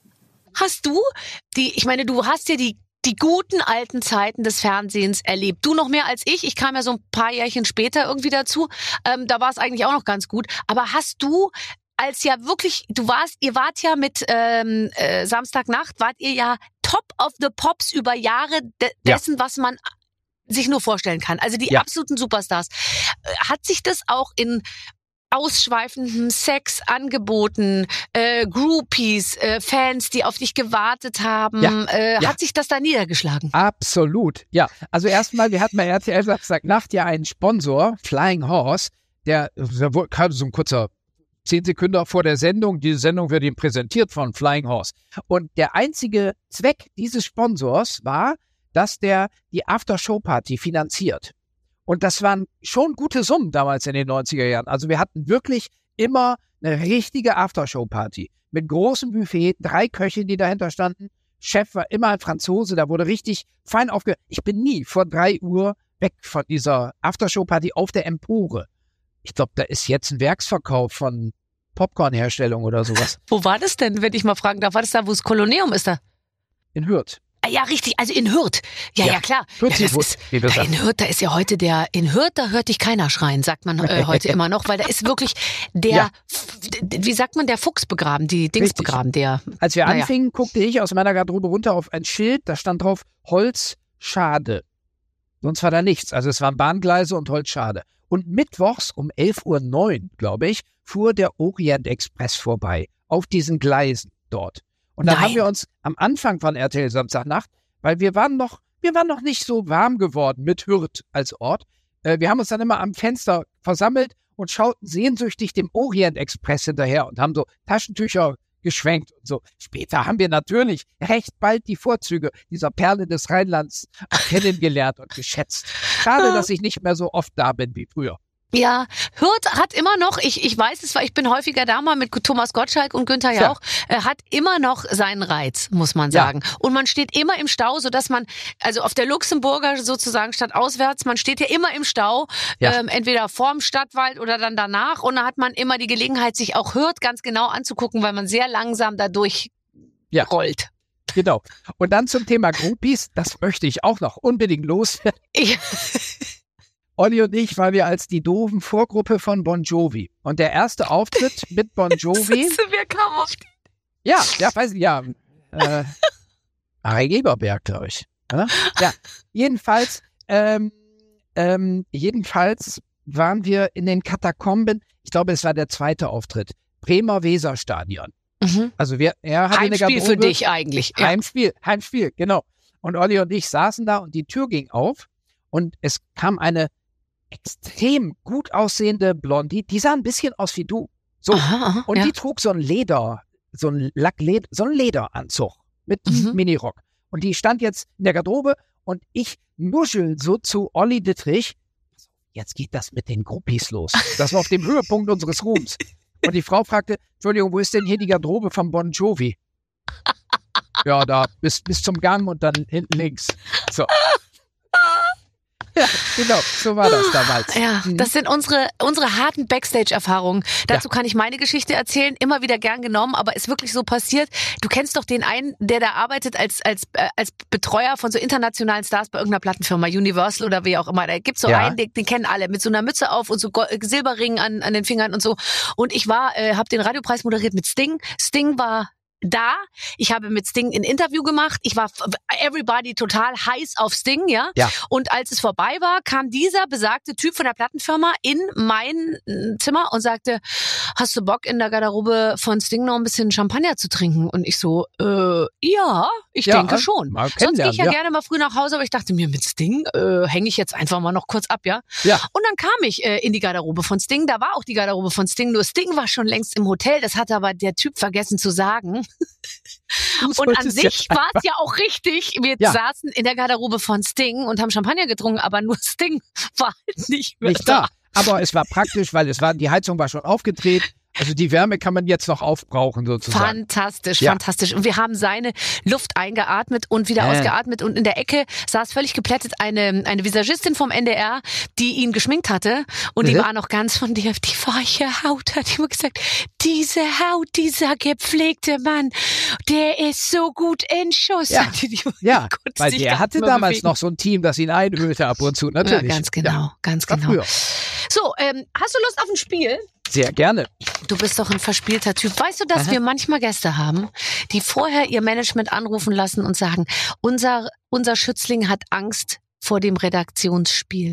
Hast du die, ich meine, du hast ja die die guten alten Zeiten des Fernsehens erlebt. Du noch mehr als ich. Ich kam ja so ein paar Jährchen später irgendwie dazu. Ähm, da war es eigentlich auch noch ganz gut. Aber hast du, als ja wirklich, du warst, ihr wart ja mit ähm, äh, Samstagnacht, wart ihr ja top of the Pops über Jahre de- Ja. dessen, was man sich nur vorstellen kann. Also die Ja. absoluten Superstars. Äh, Hat sich das auch in ausschweifendem Sex angeboten, äh, Groupies, äh, Fans, die auf dich gewartet haben, Ja. äh, Ja. hat sich das da niedergeschlagen? Absolut, ja. Also erstmal, wir hatten bei R T L Samstagnacht ja einen Sponsor, Flying Horse, der, der wurde- kam so ein kurzer zehn Sekunden vor der Sendung. Diese Sendung wird ihm präsentiert von Flying Horse. Und der einzige Zweck dieses Sponsors war, dass der die After-Show-Party finanziert. Und das waren schon gute Summen damals in den neunziger Jahren. Also wir hatten wirklich immer eine richtige Aftershow-Party mit großem Buffet, drei Köche, die dahinter standen. Chef war immer ein Franzose, da wurde richtig fein aufge... Ich bin nie vor drei Uhr weg von dieser Aftershow-Party auf der Empore. Ich glaube, da ist jetzt ein Werksverkauf von Popcorn-Herstellung oder sowas Wo war das denn, wenn ich mal fragen darf? War das da, wo das Kolonium ist da? in Hürth. Ah, ja, richtig, also in Hürth. Ja, ja, Ja. klar. Hürth ja, das Seafood, ist, wie wir da sagen. in Hürth, da ist ja heute der, in Hürth, da hört dich keiner schreien, sagt man äh, heute immer noch, weil da ist wirklich der, Ja. f- d- wie sagt man, der Fuchs begraben, die Dings Richtig. begraben, der. Als wir Naja. anfingen, guckte ich aus meiner Garderobe runter auf ein Schild, da stand drauf Holzschade. Sonst war da nichts. Also es waren Bahngleise und Holzschade. Und mittwochs um elf Uhr neun, glaube ich, fuhr der Orient Express vorbei auf diesen Gleisen dort. Und dann Nein. haben wir uns am Anfang von R T L Samstagnacht, weil wir waren noch, wir waren noch nicht so warm geworden mit Hürth als Ort. Äh, wir haben uns dann immer am Fenster versammelt und schauten sehnsüchtig dem Orient Express hinterher und haben so Taschentücher geschwenkt und so. Später haben wir natürlich recht bald die Vorzüge dieser Perle des Rheinlands kennengelernt und geschätzt. Schade, dass ich nicht mehr so oft da bin wie früher. Ja, Hürth hat immer noch, ich, ich weiß es, weil ich bin häufiger da mal mit Thomas Gottschalk und Günther Ja. Jauch, äh, hat immer noch seinen Reiz, muss man Ja. sagen. Und man steht immer im Stau, sodass man, also auf der Luxemburger sozusagen statt auswärts, man steht ja immer im Stau, Ja. ähm, entweder vorm Stadtwald oder dann danach. Und da hat man immer die Gelegenheit, sich auch Hürth ganz genau anzugucken, weil man sehr langsam dadurch Ja. rollt. Genau. Und dann zum Thema Groupies, das möchte ich auch noch unbedingt loswerden. Ich, Olli und ich waren wir als die doofen Vorgruppe von Bon Jovi. Und der erste Auftritt mit Bon Jovi, wer kam auf die ja, ja, weiß ich, ja, äh, Harry Eberberg, glaube ich. Oder? Ja, jedenfalls, ähm, ähm, jedenfalls waren wir in den Katakomben, ich glaube, es war der zweite Auftritt, Bremer Weserstadion. Mhm. Also wir, er hatte eine Heimspiel für Garderobe. dich eigentlich. Ja. Heimspiel, Heimspiel, genau. Und Olli und ich saßen da und die Tür ging auf und es kam eine extrem gut aussehende Blondie, die sah ein bisschen aus wie du. So. Aha, aha, Und ja. die trug so ein Leder, so ein Lackleder, so ein Lederanzug mit Mhm. Minirock. Und die stand jetzt in der Garderobe und ich nuschel so zu Olli Dittrich. Jetzt geht das mit den Groupies los. Das war auf dem Höhepunkt unseres Ruhms. Und die Frau fragte, Entschuldigung, wo ist denn hier die Garderobe von Bon Jovi? Ja, da bis, bis zum Gang und dann hinten links. So. Ja, genau, so war das damals. Ja, Mhm. das sind unsere, unsere harten Backstage-Erfahrungen. Dazu kann ich meine Geschichte erzählen, immer wieder gern genommen, aber ist wirklich so passiert. Du kennst doch den einen, der da arbeitet als, als, äh, als Betreuer von so internationalen Stars bei irgendeiner Plattenfirma, Universal oder wie auch immer. Da gibt's so Ja. einen, den, den kennen alle, mit so einer Mütze auf und so Go- Silberringen an, an den Fingern und so. Und ich war, äh, habe den Radiopreis moderiert mit Sting. Sting war da. Ich habe mit Sting ein Interview gemacht. Ich war f- everybody total heiß auf Sting, ja. Ja. Und als es vorbei war, kam dieser besagte Typ von der Plattenfirma in mein äh, Zimmer und sagte, hast du Bock in der Garderobe von Sting noch ein bisschen Champagner zu trinken? Und ich so, äh, ja, ich Ja, denke schon. mal Sonst gehe ich ja, kennenlernen, ja. gerne mal früh nach Hause, aber ich dachte mir, mit Sting äh, hänge ich jetzt einfach mal noch kurz ab, ja. Ja. Und dann kam ich äh, in die Garderobe von Sting. Da war auch die Garderobe von Sting. Nur Sting war schon längst im Hotel. Das hat aber der Typ vergessen zu sagen. Du Und an solltest sich jetzt war es ja auch richtig. Wir Ja. saßen in der Garderobe von Sting und haben Champagner getrunken, aber nur Sting war halt nicht mehr nicht da. Aber es war praktisch, weil es war, die Heizung war schon aufgedreht. Also die Wärme kann man jetzt noch aufbrauchen sozusagen. Fantastisch, Ja. fantastisch. Und wir haben seine Luft eingeatmet und wieder Äh. ausgeatmet. Und in der Ecke saß völlig geplättet eine, eine Visagistin vom N D R, die ihn geschminkt hatte. Und die Mhm. war noch ganz von dir, die weiche Haut, hat immer gesagt, diese Haut, dieser gepflegte Mann, der ist so gut in Schuss. Ja. Hat die, die Ja, konnte weil sich der gar hatte nicht mehr damals bewegen. noch so ein Team, das ihn einhüllte ab und zu. Natürlich. Ja, ganz genau, Ja, ganz war genau. früher. So, ähm, hast du Lust auf ein Spiel? Sehr gerne. Du bist doch ein verspielter Typ. Weißt du, dass Aha. wir manchmal Gäste haben, die vorher ihr Management anrufen lassen und sagen, unser, unser Schützling hat Angst vor dem Redaktionsspiel.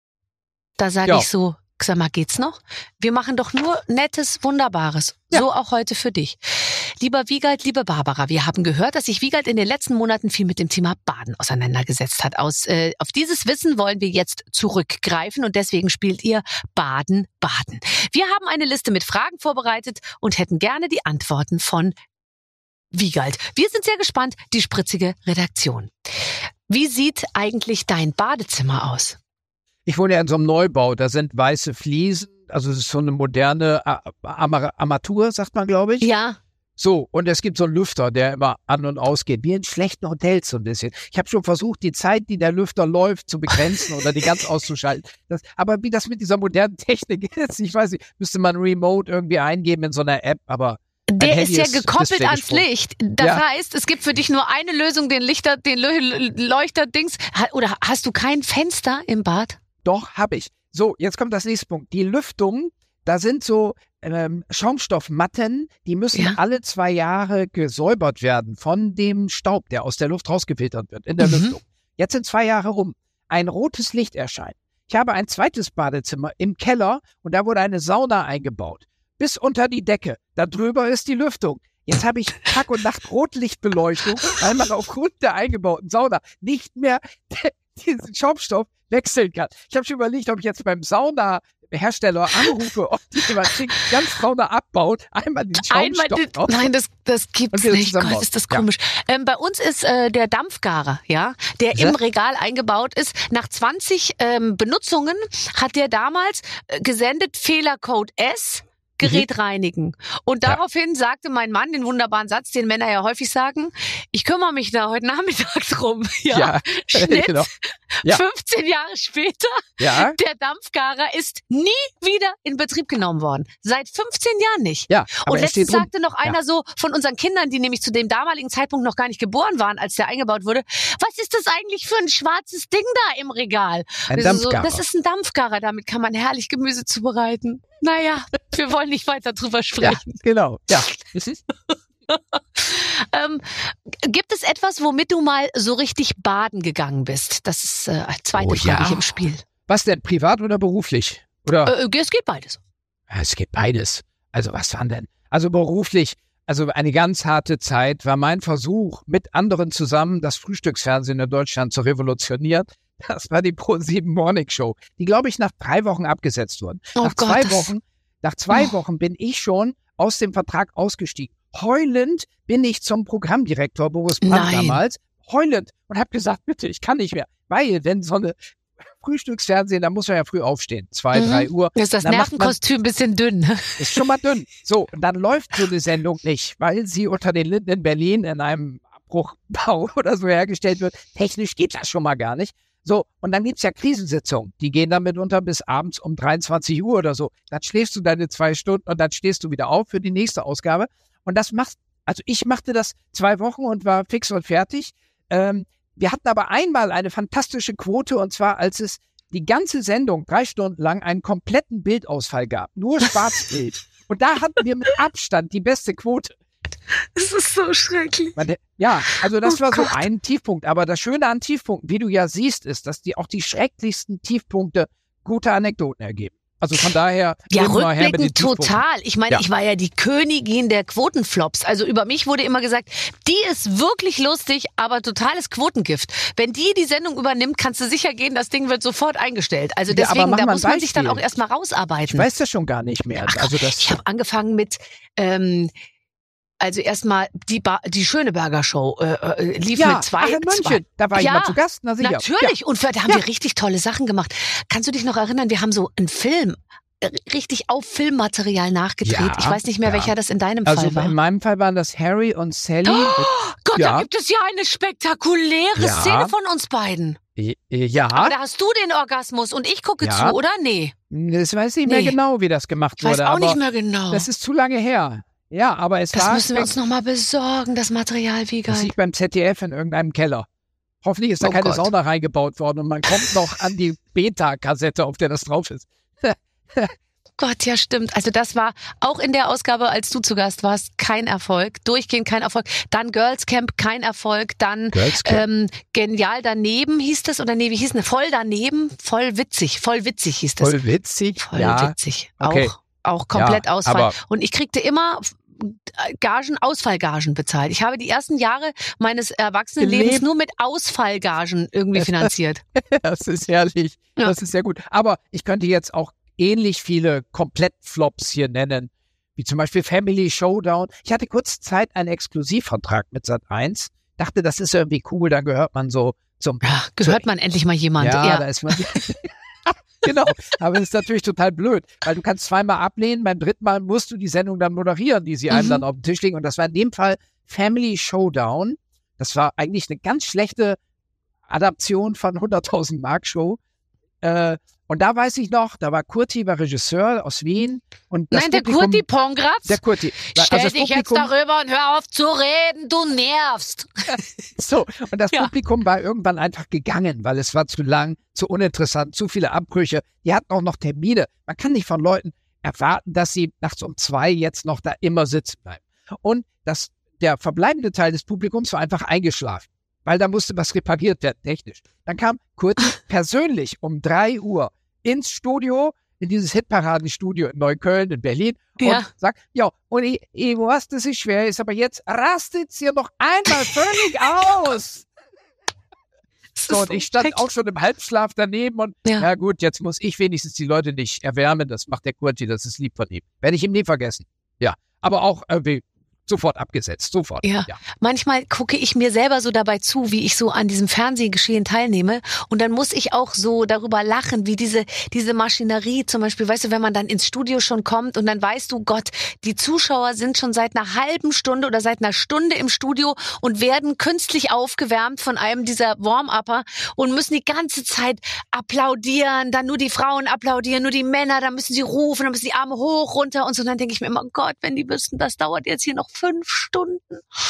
Da sage Ja. ich so, sag mal, geht's noch? Wir machen doch nur Nettes, Wunderbares. Ja. So auch heute für dich. Lieber Wiegald, liebe Barbara, wir haben gehört, dass sich Wiegald in den letzten Monaten viel mit dem Thema Baden auseinandergesetzt hat. Aus, äh, auf dieses Wissen wollen wir jetzt zurückgreifen und deswegen spielt ihr Baden, Baden. Wir haben eine Liste mit Fragen vorbereitet und hätten gerne die Antworten von Wiegald. Wir sind sehr gespannt, die spritzige Redaktion. Wie sieht eigentlich dein Badezimmer aus? Ich wohne ja in so einem Neubau, da sind weiße Fliesen, also es ist so eine moderne A- Ama- Armatur, sagt man, glaube ich. Ja, So, und es gibt so einen Lüfter, der immer an- und ausgeht, wie in schlechten Hotels so ein bisschen. Ich habe schon versucht, die Zeit, die der Lüfter läuft, zu begrenzen oder die ganz auszuschalten. Das, aber wie das mit dieser modernen Technik ist, ich weiß nicht, müsste man Remote irgendwie eingeben in so einer App, aber der Handy ist ja ist gekoppelt Display ans gesprungen. Licht. Das Ja. heißt, es gibt für dich nur eine Lösung, den Lichter, den Lö- Leuchterdings. Ha- Oder hast du kein Fenster im Bad? doch, habe ich. So, jetzt kommt das nächste Punkt. Die Lüftung, da sind so ähm, Schaumstoffmatten, die müssen Ja. alle zwei Jahre gesäubert werden von dem Staub, der aus der Luft rausgefiltert wird in der Mhm. Lüftung. Jetzt sind zwei Jahre rum. Ein rotes Licht erscheint. Ich habe ein zweites Badezimmer im Keller und da wurde eine Sauna eingebaut. Bis unter die Decke. Da drüber ist die Lüftung. Jetzt habe ich Tag und Nacht Rotlichtbeleuchtung, weil man aufgrund der eingebauten Sauna nicht mehr diesen Schaumstoff wechseln kann. Ich habe schon überlegt, ob ich jetzt beim Saunahersteller anrufe, ob die jemand schickt, ganz Sauna abbaut, einmal den Einmal Schaumstoff den, drauf. nein, das, das Und gibt's wieder nicht. zusammenbauen. Gott, ist das Ja. komisch. Ähm, bei uns ist äh, der Dampfgarer, ja, der Ja. im Regal eingebaut ist. Nach zwanzig ähm, Benutzungen hat der damals äh, gesendet Fehlercode S. Gerät reinigen. Und Ja. daraufhin sagte mein Mann den wunderbaren Satz, den Männer ja häufig sagen, ich kümmere mich da heute Nachmittag drum. Ja, Ja, Schnitt, genau. Ja. fünfzehn Jahre später, Ja, der Dampfgarer ist nie wieder in Betrieb genommen worden. Seit fünfzehn Jahren nicht. ja. Aber Und er letztens steht rum. sagte noch einer so von unseren Kindern, die nämlich zu dem damaligen Zeitpunkt noch gar nicht geboren waren, als der eingebaut wurde, was ist das eigentlich für ein schwarzes Ding da im Regal? Ein Wir so, Dampfgarer. das ist ein Dampfgarer, damit kann man herrlich Gemüse zubereiten. Naja, wir wollen nicht weiter drüber Ja, sprechen. genau. Ja. Es ist, Ähm, gibt es etwas, womit du mal so richtig baden gegangen bist? Das ist äh, eine zweite Oh, Frage ja. hier im Spiel. was denn, privat oder beruflich? Oder? Äh, es geht beides. Ja, es gibt beides. Also was waren denn? Also beruflich, also eine ganz harte Zeit war mein Versuch, mit anderen zusammen das Frühstücksfernsehen in Deutschland zu revolutionieren. Das war die Pro sieben Morning Show, die, glaube ich, nach drei Wochen abgesetzt wurden. Oh nach Gott, zwei das- Wochen, nach zwei Oh. Wochen bin ich schon aus dem Vertrag ausgestiegen. Heulend bin ich zum Programmdirektor Boris Brandt Nein. damals, heulend, und habe gesagt, bitte, ich kann nicht mehr. Weil, wenn so eine Frühstücksfernsehen, da muss man ja früh aufstehen, zwei, Mhm. drei Uhr. Ist das Dann macht man- Nervenkostüm ein bisschen dünn? Ist schon mal dünn. So, und dann läuft so eine Sendung nicht, weil sie unter den Linden in Berlin in einem Abbruchbau oder so hergestellt wird. Technisch geht das schon mal gar nicht. So, und dann gibt's ja Krisensitzungen. Die gehen dann mitunter bis abends um dreiundzwanzig Uhr oder so. Dann schläfst du deine zwei Stunden und dann stehst du wieder auf für die nächste Ausgabe. Und das machst, also ich machte das zwei Wochen und war fix und fertig. Ähm, wir hatten aber einmal eine fantastische Quote, und zwar als es die ganze Sendung drei Stunden lang einen kompletten Bildausfall gab. Nur Schwarzbild. Und da hatten wir mit Abstand die beste Quote. Das ist so schrecklich. Man, ja, also das Oh war so Gott. ein Tiefpunkt. Aber das Schöne an Tiefpunkten, wie du ja siehst, ist, dass die auch die schrecklichsten Tiefpunkte gute Anekdoten ergeben. Also von daher Ja, immer her mit den rückblickend Tiefpunkten. total. Ich meine, Ja. ich war ja die Königin der Quotenflops. Also über mich wurde immer gesagt, die ist wirklich lustig, aber totales Quotengift. Wenn die die Sendung übernimmt, kannst du sicher gehen, das Ding wird sofort eingestellt. Also Ja, aber deswegen, mach da mal ein muss man sich dann auch Beispiel. erstmal Ich rausarbeiten. weiß das schon gar nicht mehr. Also das, Ich habe angefangen mit, ähm, also erstmal die, ba die Schöneberger Show äh, äh, lief ja, mit zwei. ach, in München, zwei. da war ich Ja, mal zu Gast. Na sicher. Natürlich. Und für, da haben Ja. wir richtig tolle Sachen gemacht. Kannst du dich noch erinnern, wir haben so einen Film richtig auf Filmmaterial nachgedreht. Ja, ich weiß nicht mehr, ja. welcher das in deinem Also Fall war. in meinem Fall waren das Harry und Sally. Oh Gott, ja. da gibt es ja eine spektakuläre Ja. Szene von uns beiden. Ja, Aber da hast du den Orgasmus und ich gucke Ja. zu, oder? Nee. das weiß ich nicht mehr Nee. genau, wie das gemacht Ich weiß wurde. auch aber nicht mehr genau. Das ist zu lange her. Ja, aber es Das war müssen wir uns nochmal besorgen, das Material, wie das geil. liegt beim Z D F in irgendeinem Keller. Hoffentlich ist da Oh keine Gott. Sauna reingebaut worden und man kommt noch an die Beta-Kassette, auf der das drauf ist. Gott, ja stimmt. Also das war auch in der Ausgabe, als du zu Gast warst, kein Erfolg. Durchgehend kein Erfolg. Dann Girls Camp, kein Erfolg. Dann Girls Camp. ähm, Genial daneben hieß das. Oder nee, wie hieß das? Voll daneben? Voll witzig. Voll witzig hieß das. Voll witzig. Voll ja. witzig. Okay. Auch, auch komplett Ja, Ausfall. aber- Und ich kriegte immer Gagen, Ausfallgagen bezahlt. Ich habe die ersten Jahre meines Erwachsenenlebens Gelebt. nur mit Ausfallgagen irgendwie finanziert. Das ist herrlich. Ja. Das ist sehr gut. Aber ich könnte jetzt auch ähnlich viele Komplettflops hier nennen, wie zum Beispiel Family Showdown. Ich hatte kurz Zeit einen Exklusivvertrag mit Sat eins. Dachte, das ist irgendwie cool, da gehört man so zum... Ja, gehört man endlich mal jemand. Ja, Ja. da ist man... Genau, aber das ist natürlich total blöd, weil du kannst zweimal ablehnen, beim dritten Mal musst du die Sendung dann moderieren, die sie einem Mhm. dann auf den Tisch legen. Und das war in dem Fall Family Showdown. Das war eigentlich eine ganz schlechte Adaption von hunderttausend Mark Show. Äh, und da weiß ich noch, da war Kurti, war Regisseur aus Wien. Und das Nein, der Publikum, Kurti Pongratz. Der Kurti. Stell Also das dich jetzt Publikum- darüber und hör auf zu reden, du nervst. So, und das Ja. Publikum war irgendwann einfach gegangen, weil es war zu lang, zu uninteressant, zu viele Abbrüche. Die hatten auch noch Termine. Man kann nicht von Leuten erwarten, dass sie nachts um zwei jetzt noch da immer sitzen bleiben. Und das, der verbleibende Teil des Publikums war einfach eingeschlafen, weil da musste was repariert werden, technisch. Dann kam Kurti persönlich um drei Uhr ins Studio, in dieses Hitparadenstudio in Neukölln, in Berlin, und Ja. sagt, ja, und ich, ich weiß, dass es schwer ist, aber jetzt rastet's hier noch einmal völlig aus. So, und ich stand auch schon im Halbschlaf daneben und Ja. ja. gut, jetzt muss ich wenigstens die Leute nicht erwärmen, das macht der Kurti, das ist lieb von ihm. Werde ich ihm nie vergessen. Ja, aber auch irgendwie sofort abgesetzt, sofort. Ja. Manchmal gucke ich mir selber so dabei zu, wie ich so an diesem Fernsehgeschehen teilnehme. Und dann muss ich auch so darüber lachen, wie diese, diese Maschinerie zum Beispiel, weißt du, wenn man dann ins Studio schon kommt und dann weißt du, Gott, die Zuschauer sind schon seit einer halben Stunde oder seit einer Stunde im Studio und werden künstlich aufgewärmt von einem dieser Warm-Upper und müssen die ganze Zeit applaudieren, dann nur die Frauen applaudieren, nur die Männer, dann müssen sie rufen, dann müssen die Arme hoch, runter und so. Und dann denke ich mir immer, Gott, wenn die wüssten, das dauert jetzt hier noch fünf Stunden.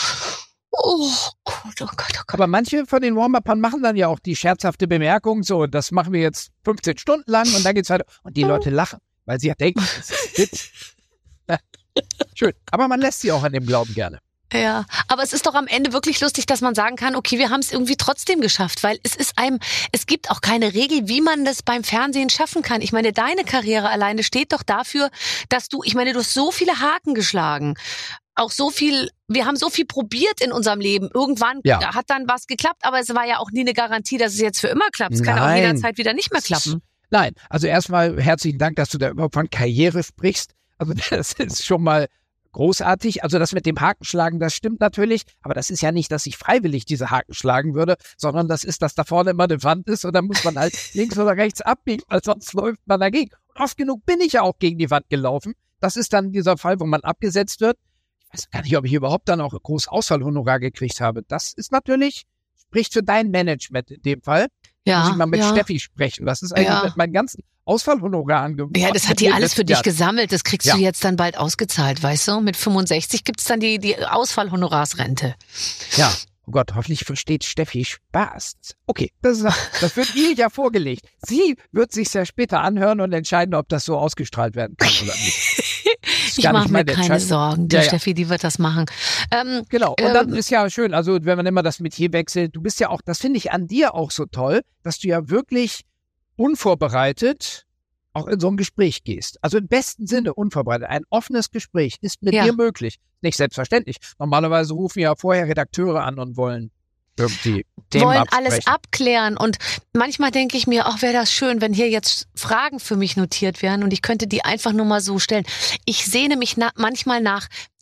Oh Gott, oh Gott, oh Gott. Aber manche von den Warm-Upern machen dann ja auch die scherzhafte Bemerkung, so, das machen wir jetzt fünfzehn Stunden lang und dann geht's weiter. Und die Leute lachen, weil sie ja denken, das ist Witz. Ja. Schön. Aber man lässt sie auch an dem Glauben gerne. Ja, aber es ist doch am Ende wirklich lustig, dass man sagen kann, okay, wir haben es irgendwie trotzdem geschafft, weil es ist einem, es gibt auch keine Regel, wie man das beim Fernsehen schaffen kann. Ich meine, deine Karriere alleine steht doch dafür, dass du, ich meine, du hast so viele Haken geschlagen, auch so viel, wir haben so viel probiert in unserem Leben. Irgendwann Ja. hat dann was geklappt, aber es war ja auch nie eine Garantie, dass es jetzt für immer klappt. Es kann auch Nein. jederzeit wieder nicht mehr klappen. Nein, also erstmal herzlichen Dank, dass du da überhaupt von Karriere sprichst. Also das ist schon mal großartig. Also das mit dem Haken schlagen, das stimmt natürlich, aber das ist ja nicht, dass ich freiwillig diese Haken schlagen würde, sondern das ist, dass da vorne immer eine Wand ist und dann muss man halt links oder rechts abbiegen, weil sonst läuft man dagegen. Und oft genug bin ich ja auch gegen die Wand gelaufen. Das ist dann dieser Fall, wo man abgesetzt wird. Ich weiß gar nicht, ob ich überhaupt dann auch groß Ausfallhonorar gekriegt habe. Das ist natürlich, spricht für dein Management in dem Fall. Ja, Muss ich mal mit ja. Steffi sprechen. Was ist eigentlich Ja. mit meinem ganzen Ausfallhonorar angeboten? Ja, das hat die alles für dich Ja. gesammelt. Das kriegst Ja. du jetzt dann bald ausgezahlt, weißt du? Mit fünfundsechzig gibt's dann die, die Ausfallhonorarsrente. Ja. Oh Gott, hoffentlich versteht Steffi Spaß. Okay, das, ist, das wird ihr ja vorgelegt. Sie wird sich ja später anhören und entscheiden, ob das so ausgestrahlt werden kann oder nicht. Ist Ich gar mache nicht mir meine keine Entscheidung. Sorgen. Die Ja, ja. Steffi, die wird das machen. Ähm, Genau. Und Ähm, dann ist ja schön, also wenn man immer das Metier wechselt, du bist ja auch, das finde ich an dir auch so toll, dass du ja wirklich unvorbereitet auch in so ein Gespräch gehst. Also im besten Sinne unvorbereitet. Ein offenes Gespräch ist mit Ja. dir möglich. Nicht selbstverständlich. Normalerweise rufen ja vorher Redakteure an und wollen irgendwie Themen wollen absprechen. alles abklären. Und manchmal denke ich mir, ach, wäre das schön, wenn hier jetzt Fragen für mich notiert wären und ich könnte die einfach nur mal so stellen. Ich sehne mich na- manchmal nach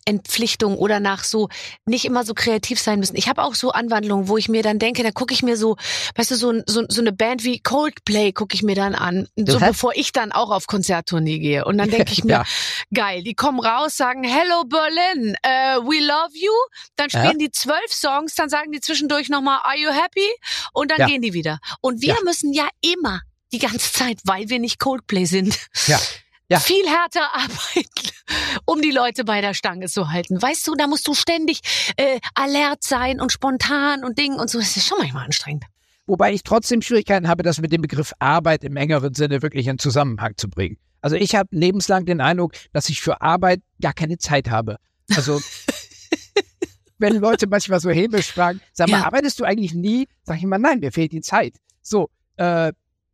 Entpflichtung oder nach so, nicht immer so kreativ sein müssen. Ich habe auch so Anwandlungen, wo ich mir dann denke, da gucke ich mir so, weißt du, so, so, so eine Band wie Coldplay gucke ich mir dann an, so Was? bevor ich dann auch auf Konzerttournee gehe. Und dann denke ich mir, Ja. geil, die kommen raus, sagen, hello Berlin, uh, we love you. Dann spielen Ja. die zwölf Songs, dann sagen die zwischendurch nochmal, are you happy? Und dann Ja. gehen die wieder. Und wir Ja. müssen ja immer die ganze Zeit, weil wir nicht Coldplay sind, Ja. Ja. viel härter arbeiten, um die Leute bei der Stange zu halten. Weißt du, da musst du ständig äh, alert sein und spontan und Ding und so. Das ist schon manchmal anstrengend. Wobei ich trotzdem Schwierigkeiten habe, das mit dem Begriff Arbeit im engeren Sinne wirklich in Zusammenhang zu bringen. Also ich habe lebenslang den Eindruck, dass ich für Arbeit gar keine Zeit habe. Also wenn Leute manchmal so hämisch fragen, sag mal, Ja. arbeitest du eigentlich nie? Sag ich immer, nein, mir fehlt die Zeit. So, äh,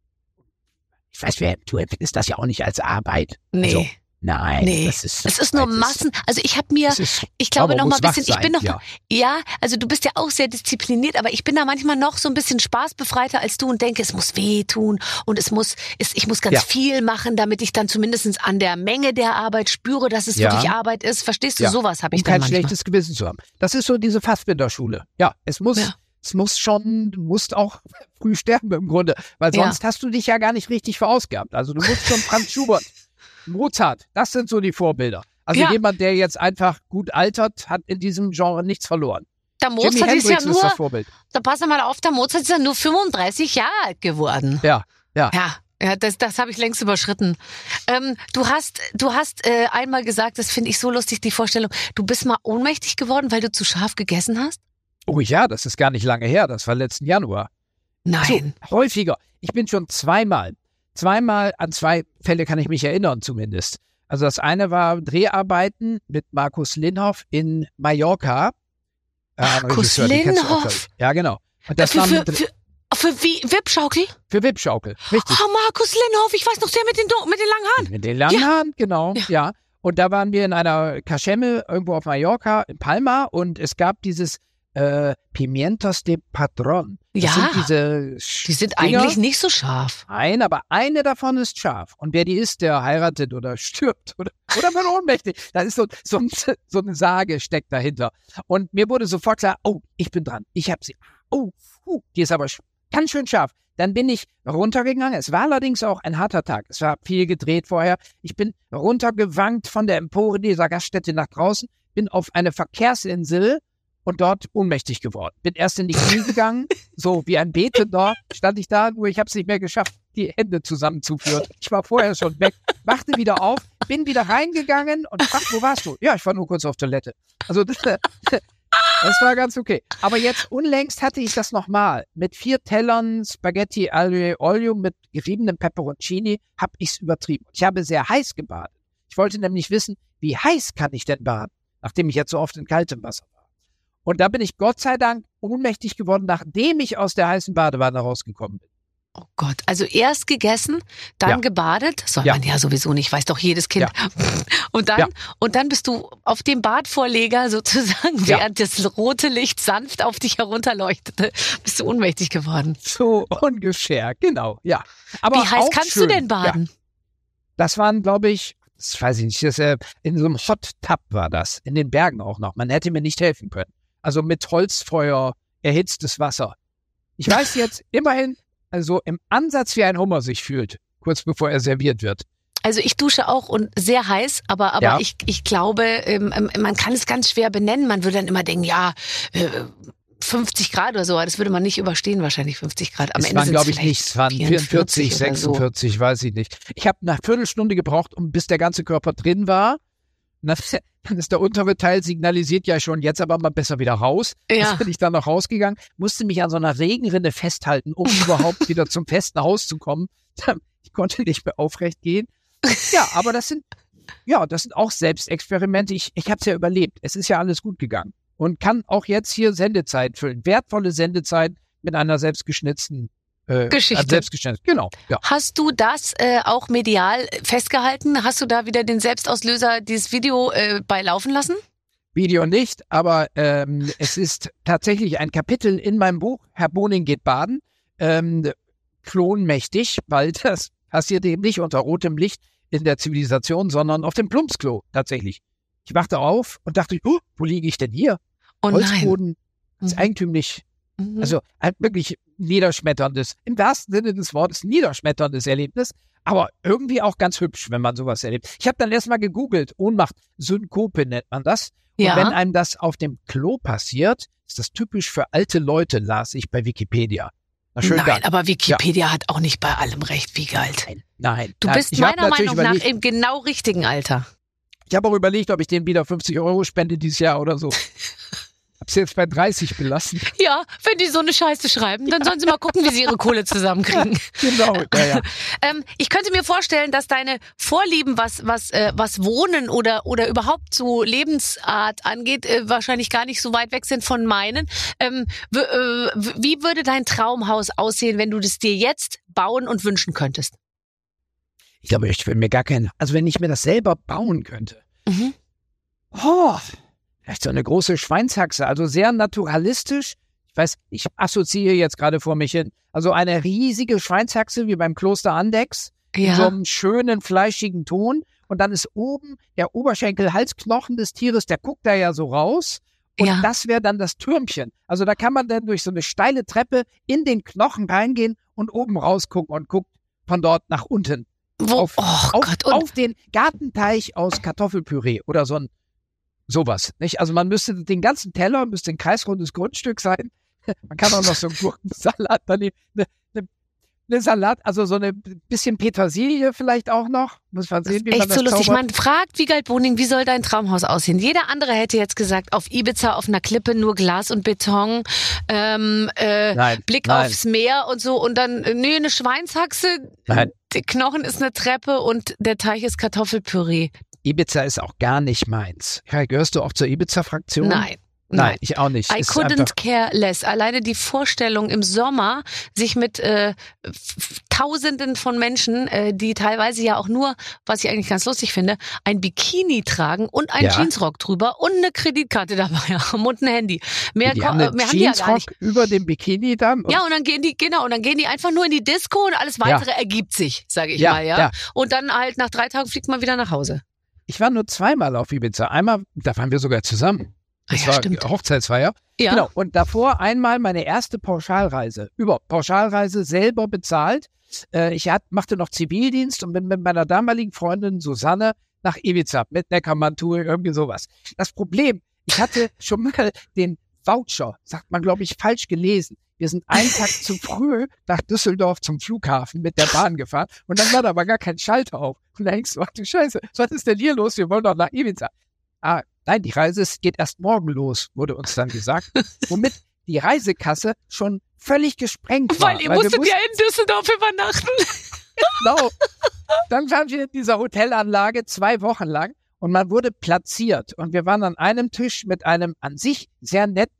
ich weiß, wer, du empfindest das ja auch nicht als Arbeit. Nee. So, nein, Nee, das ist, es ist nur das Massen. Also ich habe mir, das ist, ich glaube aber noch mal muss ein wach bisschen, ich bin sein, noch, ja. ja, also du bist ja auch sehr diszipliniert, aber ich bin da manchmal noch so ein bisschen spaßbefreiter als du und denke, es muss wehtun und es muss, es, ich muss ganz Ja. viel machen, damit ich dann zumindest an der Menge der Arbeit spüre, dass es Ja. wirklich Arbeit ist. Verstehst du? Ja. Sowas habe um ich dann kein manchmal. schlechtes Gewissen zu haben. Das ist so diese Fassbinder-Schule. Ja, es muss, Ja. es muss schon, du musst auch früh sterben im Grunde, weil Ja. sonst hast du dich ja gar nicht richtig verausgabt. Also du musst schon Franz Schubert, Mozart, das sind so die Vorbilder. Also Ja. jemand, der jetzt einfach gut altert, hat in diesem Genre nichts verloren. Der Jimi Mozart ist Hendrix ja ist nur, das Vorbild. da pass mal auf, der Mozart ist ja nur fünfunddreißig Jahre alt geworden. Ja, ja. Ja, ja, das, das habe ich längst überschritten. Ähm, du hast, du hast äh, einmal gesagt, das finde ich so lustig, die Vorstellung, du bist mal ohnmächtig geworden, weil du zu scharf gegessen hast? Oh ja, das ist gar nicht lange her, das war letzten Januar. Nein. So, häufiger. Ich bin schon zweimal, zweimal an zwei Fälle kann ich mich erinnern zumindest. Also das eine war Dreharbeiten mit Markus Linhoff in Mallorca. Äh, ein Markus Regisseur, den kennst du auch, Linhoff? glaub ich. Ja, genau. Und das für, war für, mit, für, für wie, Wippschaukel? für Wippschaukel, richtig. Oh, Markus Linhoff, ich weiß noch, der mit den, Do- mit den langen Haaren. Mit den langen Ja. Haaren, genau, ja. Ja. Und da waren wir in einer Kaschemme irgendwo auf Mallorca, in Palma, und es gab dieses äh, Pimientos de Padrón. Das Ja. sind diese Die sind Dinger. eigentlich nicht so scharf. Nein, aber eine davon ist scharf. Und wer die ist, der heiratet oder stirbt oder, oder wird ohnmächtig. Da ist so, so, so eine Sage steckt dahinter. Und mir wurde sofort klar, oh, ich bin dran. Ich habe sie. Oh, puh, die ist aber sch- ganz schön scharf. Dann bin ich runtergegangen. Es war allerdings auch ein harter Tag. Es war viel gedreht vorher. Ich bin runtergewankt von der Empore dieser Gaststätte nach draußen, bin auf eine Verkehrsinsel und dort ohnmächtig geworden. Bin erst in die Knie gegangen, so wie ein Betender stand ich da, nur ich habe es nicht mehr geschafft, die Hände zusammenzuführen. Ich war vorher schon weg, wachte wieder auf, bin wieder reingegangen und fragte, wo warst du? Ja, ich war nur kurz auf Toilette. Also das, das war ganz okay. Aber jetzt unlängst hatte ich das nochmal. Mit vier Tellern Spaghetti aglio olio mit geriebenem Peperoncini habe ich es übertrieben. Ich habe sehr heiß gebadet. Ich wollte nämlich wissen, wie heiß kann ich denn baden, nachdem ich jetzt so oft in kaltem Wasser war. Und da bin ich Gott sei Dank ohnmächtig geworden, nachdem ich aus der heißen Badewanne rausgekommen bin. Oh Gott, also erst gegessen, dann Ja. gebadet, soll Ja. man ja sowieso nicht, weiß doch jedes Kind. Ja. Und dann, Ja. und dann bist du auf dem Badvorleger sozusagen, Ja. während das rote Licht sanft auf dich herunterleuchtete, bist du ohnmächtig geworden. So ungefähr, genau, ja. Aber Wie heiß auch kannst schön. du denn baden? Ja. Das waren, glaube ich, das weiß ich nicht, das, äh, in so einem Hot Tub war das, in den Bergen auch noch. Man hätte mir nicht helfen können. Also mit Holzfeuer, erhitztes Wasser. Ich weiß jetzt immerhin, also im Ansatz, wie ein Hummer sich fühlt, kurz bevor er serviert wird. Also ich dusche auch und sehr heiß, aber, aber Ja. ich, ich glaube, ähm, ähm, man kann es ganz schwer benennen. Man würde dann immer denken, ja, äh, fünfzig Grad oder so, aber das würde man nicht überstehen, wahrscheinlich fünfzig Grad. Am Es Ende waren, sind's glaube ich, vielleicht nicht. Es waren vierundvierzig vierundvierzig, oder so. sechsundvierzig, weiß ich nicht. Ich habe eine Viertelstunde gebraucht, um bis der ganze Körper drin war. Na, dann ist der untere Teil signalisiert ja schon, jetzt aber mal besser wieder raus. Ja. Dann bin ich dann noch rausgegangen, musste mich an so einer Regenrinne festhalten, um überhaupt wieder zum festen Haus zu kommen. Ich konnte nicht mehr aufrecht gehen. Ja, aber das sind, ja, das sind auch Selbstexperimente. Ich, ich habe es ja überlebt. Es ist ja alles gut gegangen. Und kann auch jetzt hier Sendezeit füllen. Wertvolle Sendezeit mit einer selbstgeschnitzten äh, Geschichte. Selbstgeschnitzt. Genau, ja. Hast du das äh, auch medial festgehalten? Hast du da wieder den Selbstauslöser, dieses Video äh, beilaufen lassen? Video nicht, aber ähm, es ist tatsächlich ein Kapitel in meinem Buch, Herr Boning geht baden, ähm, klonmächtig, weil das passiert eben nicht unter rotem Licht in der Zivilisation, sondern auf dem Plumpsklo tatsächlich. Ich wachte auf und dachte, oh, wo liege ich denn hier? Oh Holzboden, nein. ist eigentümlich. Mhm. Also halt wirklich niederschmetterndes, im wahrsten Sinne des Wortes, niederschmetterndes Erlebnis, aber irgendwie auch ganz hübsch, wenn man sowas erlebt. Ich habe dann erstmal gegoogelt, Ohnmacht, Synkope nennt man das. Und Ja. wenn einem das auf dem Klo passiert, ist das typisch für alte Leute, las ich bei Wikipedia. Na, schön Nein, Dank. aber Wikipedia hat auch nicht bei allem recht, Wiegald. Nein, nein. Du nein. bist Ich hab meiner natürlich Meinung nach überlegt- im genau richtigen Alter. Ich habe auch überlegt, ob ich denen wieder fünfzig Euro spende dieses Jahr oder so. Hab's jetzt bei dreißig belassen. Ja, wenn die so eine Scheiße schreiben, dann sollen sie mal gucken, wie sie ihre Kohle zusammenkriegen. Genau, ja, ja. Ähm, ich könnte mir vorstellen, dass deine Vorlieben, was was äh, was Wohnen oder oder überhaupt so Lebensart angeht, äh, wahrscheinlich gar nicht so weit weg sind von meinen. Ähm, w- äh, w- wie würde dein Traumhaus aussehen, wenn du das dir jetzt bauen und wünschen könntest? Ich glaube, ich will mir gar keinen, also wenn ich mir das selber bauen könnte. Mhm. Oh, vielleicht so eine große Schweinshaxe, also sehr naturalistisch. Ich weiß, ich assoziiere jetzt gerade vor mich hin. Also eine riesige Schweinshaxe wie beim Kloster Andechs, in so Ja. einem schönen, fleischigen Ton. Und dann ist oben der Oberschenkel-Halsknochen des Tieres, der guckt da ja so raus. Und Ja. das wäre dann das Türmchen. Also da kann man dann durch so eine steile Treppe in den Knochen reingehen und oben rausgucken und guckt von dort nach unten. Wo? Auf, oh auf, Gott. Und auf den Gartenteich aus Kartoffelpüree oder so ein sowas. Nicht? Also man müsste den ganzen Teller, müsste ein kreisrundes Grundstück sein. Man kann auch noch so einen Gurkensalat daneben, eine, eine, eine Salat, also so eine bisschen Petersilie vielleicht auch noch. Muss man sehen, wie man echt das so lustig. zaubert. Man fragt Wiegald Boning, wie soll dein Traumhaus aussehen? Jeder andere hätte jetzt gesagt, auf Ibiza, auf einer Klippe, nur Glas und Beton, ähm, äh, Nein, Blick nein. aufs Meer und so. Und dann, äh, nö, eine Schweinshaxe, Nein. der Knochen ist eine Treppe und der Teich ist Kartoffelpüree. Ibiza ist auch gar nicht meins. Ja, gehörst du auch zur Ibiza-Fraktion? Nein. Nein, ich auch nicht. I Ist couldn't einfach- care less. Alleine die Vorstellung im Sommer, sich mit äh, f- Tausenden von Menschen, äh, die teilweise ja auch nur, was ich eigentlich ganz lustig finde, ein Bikini tragen und einen Ja. Jeansrock drüber und eine Kreditkarte dabei haben und ein Handy. Mehr, die ko- haben äh, einen mehr haben die ja gar Jeansrock nicht. über dem Bikini dann. Und Ja, und dann gehen die, genau, und dann gehen die einfach nur in die Disco und alles weitere ergibt sich, sage ich Ja, mal, ja? ja. Und dann halt nach drei Tagen fliegt man wieder nach Hause. Ich war nur zweimal auf Ibiza. Einmal, da waren wir sogar zusammen. Das Ah ja, war stimmt. Hochzeitsfeier. Ja. Genau. Und davor einmal meine erste Pauschalreise. Über Pauschalreise selber bezahlt. Äh, ich hat, machte noch Zivildienst und bin mit meiner damaligen Freundin Susanne nach Ibiza mit Neckermann-Tour, irgendwie sowas. Das Problem, ich hatte schon mal den Voucher, sagt man, glaube ich, falsch gelesen. Wir sind einen Tag zu früh nach Düsseldorf zum Flughafen mit der Bahn gefahren und dann war da aber gar kein Schalter auf. Und da denkst du, ach du Scheiße, was ist denn hier los? Wir wollen doch nach Ibiza. Ah, nein, die Reise ist- geht erst morgen los, wurde uns dann gesagt. Womit die Reisekasse schon völlig gesprengt war. Weil ihr wir musstet wussten- ja in Düsseldorf übernachten. Genau. Dann waren wir in dieser Hotelanlage zwei Wochen lang und man wurde platziert. Und wir waren an einem Tisch mit einem an sich sehr netten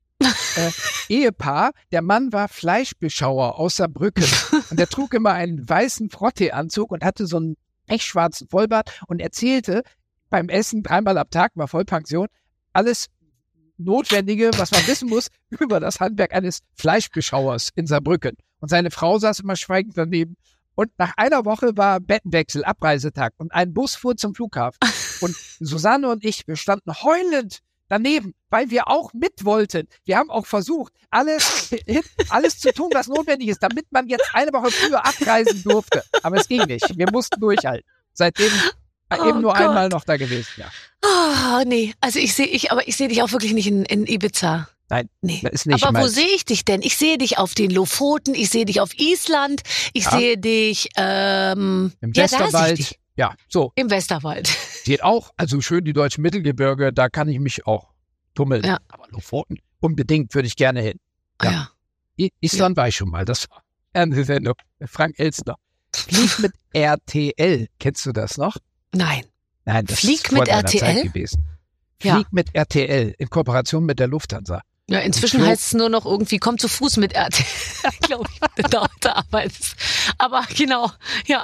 äh, Ehepaar. Der Mann war Fleischbeschauer aus Saarbrücken und der trug immer einen weißen Frotteeanzug und hatte so einen echt schwarzen Vollbart und erzählte beim Essen dreimal am Tag, war Vollpension, alles Notwendige, was man wissen muss über das Handwerk eines Fleischbeschauers in Saarbrücken. Und seine Frau saß immer schweigend daneben. Und nach einer Woche war Bettenwechsel, Abreisetag und ein Bus fuhr zum Flughafen. Und Susanne und ich, wir standen heulend daneben, weil wir auch mit wollten. Wir haben auch versucht, alles, alles zu tun, was notwendig ist, damit man jetzt eine Woche früher abreisen durfte. Aber es ging nicht. Wir mussten durchhalten. Seitdem Oh eben nur Gott. einmal noch da gewesen. Ja. Oh, nee. Also ich sehe, ich, aber ich sehe dich auch wirklich nicht in, in Ibiza. Nein, Nee. das ist nicht Aber wo meins. sehe ich dich denn? Ich sehe dich auf den Lofoten, ich sehe dich auf Island, ich Ja. sehe dich ähm, Im ja, da sehe ich Westerwald. dich. Ja, so. Im Westerwald. Geht auch. Also schön die deutschen Mittelgebirge, da kann ich mich auch tummeln. Ja. Aber Lofoten, unbedingt würde ich gerne hin. Ja. Ja. I- Island war ich schon mal, das war eine Sendung. Frank Elstner. Flieg mit R T L. Kennst du das noch? Nein. Nein, das Flieg ist vor mit deiner R T L? Zeit gewesen. Ja. Flieg mit R T L in Kooperation mit der Lufthansa. Ja, inzwischen Flo- heißt es nur noch irgendwie, komm zu Fuß mit R T L, glaube ich, wenn du da heute arbeitest. Aber genau, ja.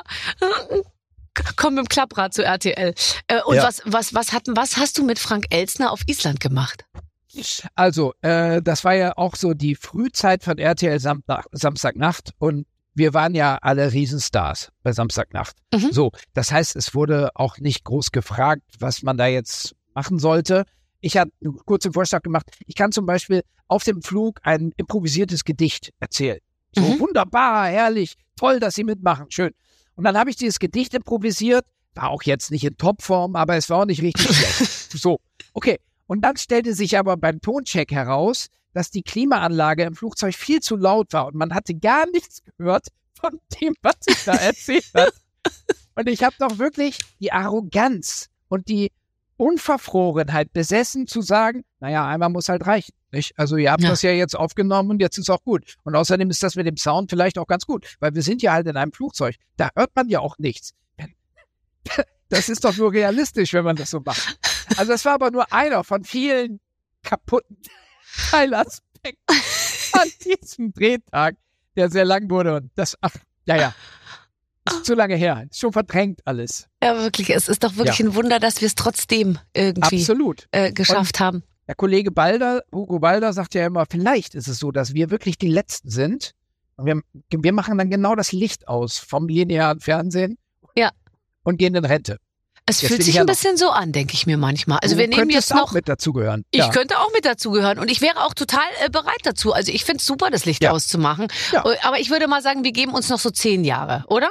Komm mit dem Klapprad zu R T L. Äh, und Ja. was, was, was, hat, was hast du mit Frank Elstner auf Island gemacht? Also, äh, das war ja auch so die Frühzeit von R T L Sam Samstagnacht und wir waren ja alle Riesenstars bei Samstagnacht. Mhm. So, das heißt, es wurde auch nicht groß gefragt, was man da jetzt machen sollte. Ich habe einen kurzen Vorschlag gemacht. Ich kann zum Beispiel auf dem Flug ein improvisiertes Gedicht erzählen. So mhm. wunderbar, herrlich, toll, dass Sie mitmachen, schön. Und dann habe ich dieses Gedicht improvisiert, war auch jetzt nicht in Topform, aber es war auch nicht richtig schlecht. So, okay. Und dann stellte sich aber beim Toncheck heraus, dass die Klimaanlage im Flugzeug viel zu laut war und man hatte gar nichts gehört von dem, was ich da erzählt habe. Und ich habe doch wirklich die Arroganz und die Unverfrorenheit besessen zu sagen, naja, einmal muss halt reichen. Nicht? Also ihr habt ja. das ja jetzt aufgenommen und jetzt ist auch gut. Und außerdem ist das mit dem Sound vielleicht auch ganz gut, weil wir sind ja halt in einem Flugzeug. Da hört man ja auch nichts. Das ist doch nur realistisch, wenn man das so macht. Also das war aber nur einer von vielen kaputten Teilaspekten an diesem Drehtag, der sehr lang wurde. Und das, ach, ja, ja. Ist zu lange her. Ist schon verdrängt alles. Ja, wirklich. Es ist doch wirklich ja. ein Wunder, dass wir es trotzdem irgendwie Absolut. Äh, geschafft und haben. Der Kollege Balder, Hugo Balder, sagt ja immer, vielleicht ist es so, dass wir wirklich die Letzten sind. Und wir, wir machen dann genau das Licht aus vom linearen Fernsehen ja. und gehen in Rente. Es Jetzt fühlt sich ein bisschen so an, denke ich mir manchmal. Also du wir nehmen jetzt noch auch mit dazugehören. Ich ja. könnte auch mit dazugehören und ich wäre auch total äh, bereit dazu. Also ich finde es super, das Licht ja. auszumachen. Ja. Aber ich würde mal sagen, wir geben uns noch so zehn Jahre, oder?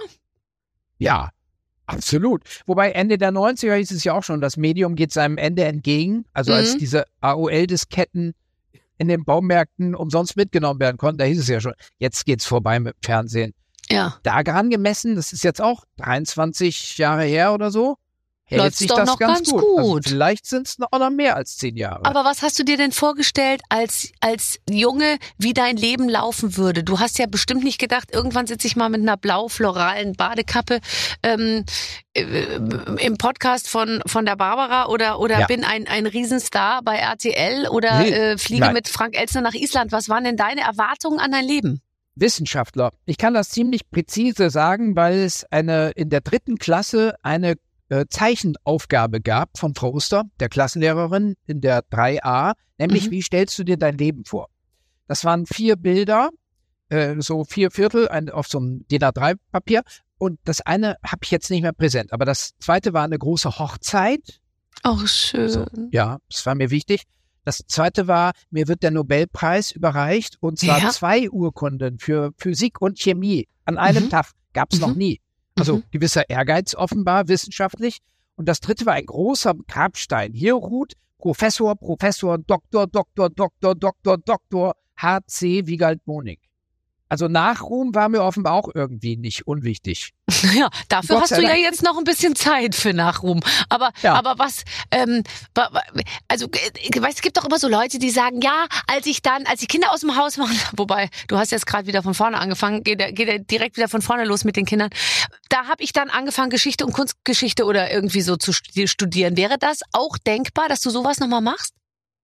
Ja, absolut. Wobei Ende der neunziger hieß es ja auch schon, das Medium geht seinem Ende entgegen. Also mhm. als diese A O L-Disketten in den Baumärkten umsonst mitgenommen werden konnten, da hieß es ja schon, jetzt geht's vorbei mit dem Fernsehen. Ja. Daran gemessen, das ist jetzt auch dreiundzwanzig Jahre her oder so, hält Läuft's sich doch das noch ganz, ganz gut. gut. Also vielleicht sind es noch mehr als zehn Jahre. Aber was hast du dir denn vorgestellt als als Junge, wie dein Leben laufen würde? Du hast ja bestimmt nicht gedacht, irgendwann sitze ich mal mit einer blau-floralen Badekappe ähm, äh, im Podcast von von der Barbara oder oder Ja. bin ein ein Riesenstar bei R T L oder Nee, äh, fliege nein. mit Frank Elstner nach Island. Was waren denn deine Erwartungen an dein Leben? Wissenschaftler. Ich kann das ziemlich präzise sagen, weil es eine in der dritten Klasse eine äh, Zeichenaufgabe gab von Frau Oster, der Klassenlehrerin in der drei a, nämlich Mhm. wie stellst du dir dein Leben vor? Das waren vier Bilder, äh, so vier Viertel ein, auf so einem D I N A drei Papier und das eine habe ich jetzt nicht mehr präsent, aber das zweite war eine große Hochzeit. Oh, schön. So, ja, das war mir wichtig. Das zweite war, mir wird der Nobelpreis überreicht und zwar Ja. zwei Urkunden für Physik und Chemie an einem Mhm. Tag. Gab es Mhm. noch nie. Also Mhm. gewisser Ehrgeiz offenbar wissenschaftlich. Und das dritte war ein großer Grabstein. Hier ruht Professor, Professor, Doktor, Doktor, Doktor, Doktor, Doktor H C Wiegald-Boning. Also Nachruhm war mir offenbar auch irgendwie nicht unwichtig. Ja, dafür Gott hast sei du ja Dank. jetzt noch ein bisschen Zeit für Nachruhm. Aber, Ja. aber was, ähm, wa- wa- also, äh, weißt, es gibt doch immer so Leute, die sagen, ja, als ich dann, als die Kinder aus dem Haus waren, wobei, du hast jetzt gerade wieder von vorne angefangen, geht er, geht er direkt wieder von vorne los mit den Kindern. Da habe ich dann angefangen, Geschichte und Kunstgeschichte oder irgendwie so zu stu- studieren. Wäre das auch denkbar, dass du sowas nochmal machst?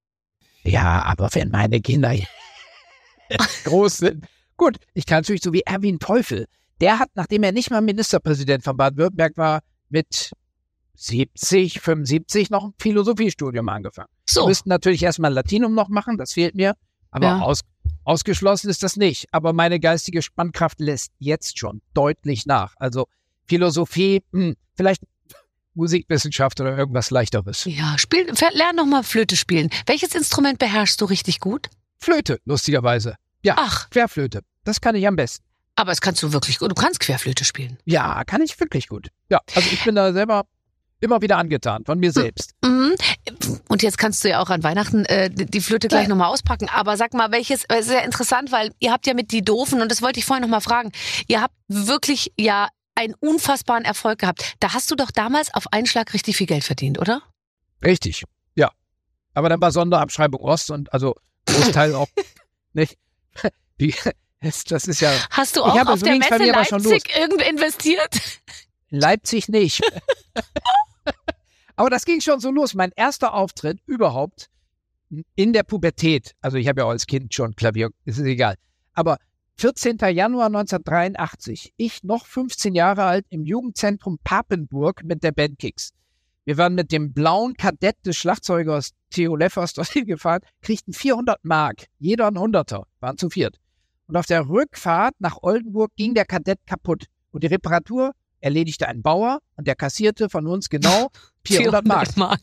Ja, aber wenn meine Kinder groß sind. Gut, ich kann natürlich so wie Erwin Teufel. Der hat, nachdem er nicht mal Ministerpräsident von Baden-Württemberg war, mit siebzig, fünfundsiebzig noch ein Philosophiestudium angefangen. So. Wir müssten natürlich erstmal Latinum noch machen, das fehlt mir. Aber Ja. aus, ausgeschlossen ist das nicht. Aber meine geistige Spannkraft lässt jetzt schon deutlich nach. Also Philosophie, hm, vielleicht Musikwissenschaft oder irgendwas Leichteres. Ja, spiel, lern noch mal Flöte spielen. Welches Instrument beherrschst du richtig gut? Flöte, lustigerweise. Ja, Ach. Querflöte. Das kann ich am besten. Aber es kannst du wirklich gut. Du kannst Querflöte spielen. Ja, kann ich wirklich gut. Ja, also ich bin da selber immer wieder angetan von mir selbst. Mhm. Und jetzt kannst du ja auch an Weihnachten äh, die Flöte gleich Ja. nochmal auspacken. Aber sag mal, welches, äh, sehr interessant, weil ihr habt ja mit Die Doofen, und das wollte ich vorhin nochmal fragen, ihr habt wirklich ja einen unfassbaren Erfolg gehabt. Da hast du doch damals auf einen Schlag richtig viel Geld verdient, oder? Richtig, ja. Aber dann war Sonderabschreibung Ost und also Großteil auch nicht. Die, das, das ist ja Hast du Ich auch habe auf der übrigens bei Messe mir aber schon Leipzig irgendwie investiert? in Leipzig nicht. Aber das ging schon so los. Mein erster Auftritt überhaupt in der Pubertät. Also ich habe ja auch als Kind schon Klavier, ist es egal. Aber vierzehnten Januar neunzehnhundertdreiundachtzig, ich noch fünfzehn Jahre alt im Jugendzentrum Papenburg mit der Band Kicks. Wir waren mit dem blauen Kadett des Schlagzeugers Theo Leffers dorthin gefahren, kriegten vierhundert Mark, jeder ein Hunderter, waren zu viert. Und auf der Rückfahrt nach Oldenburg ging der Kadett kaputt. Und die Reparatur erledigte ein Bauer und der kassierte von uns genau vierhundert Mark. Mark.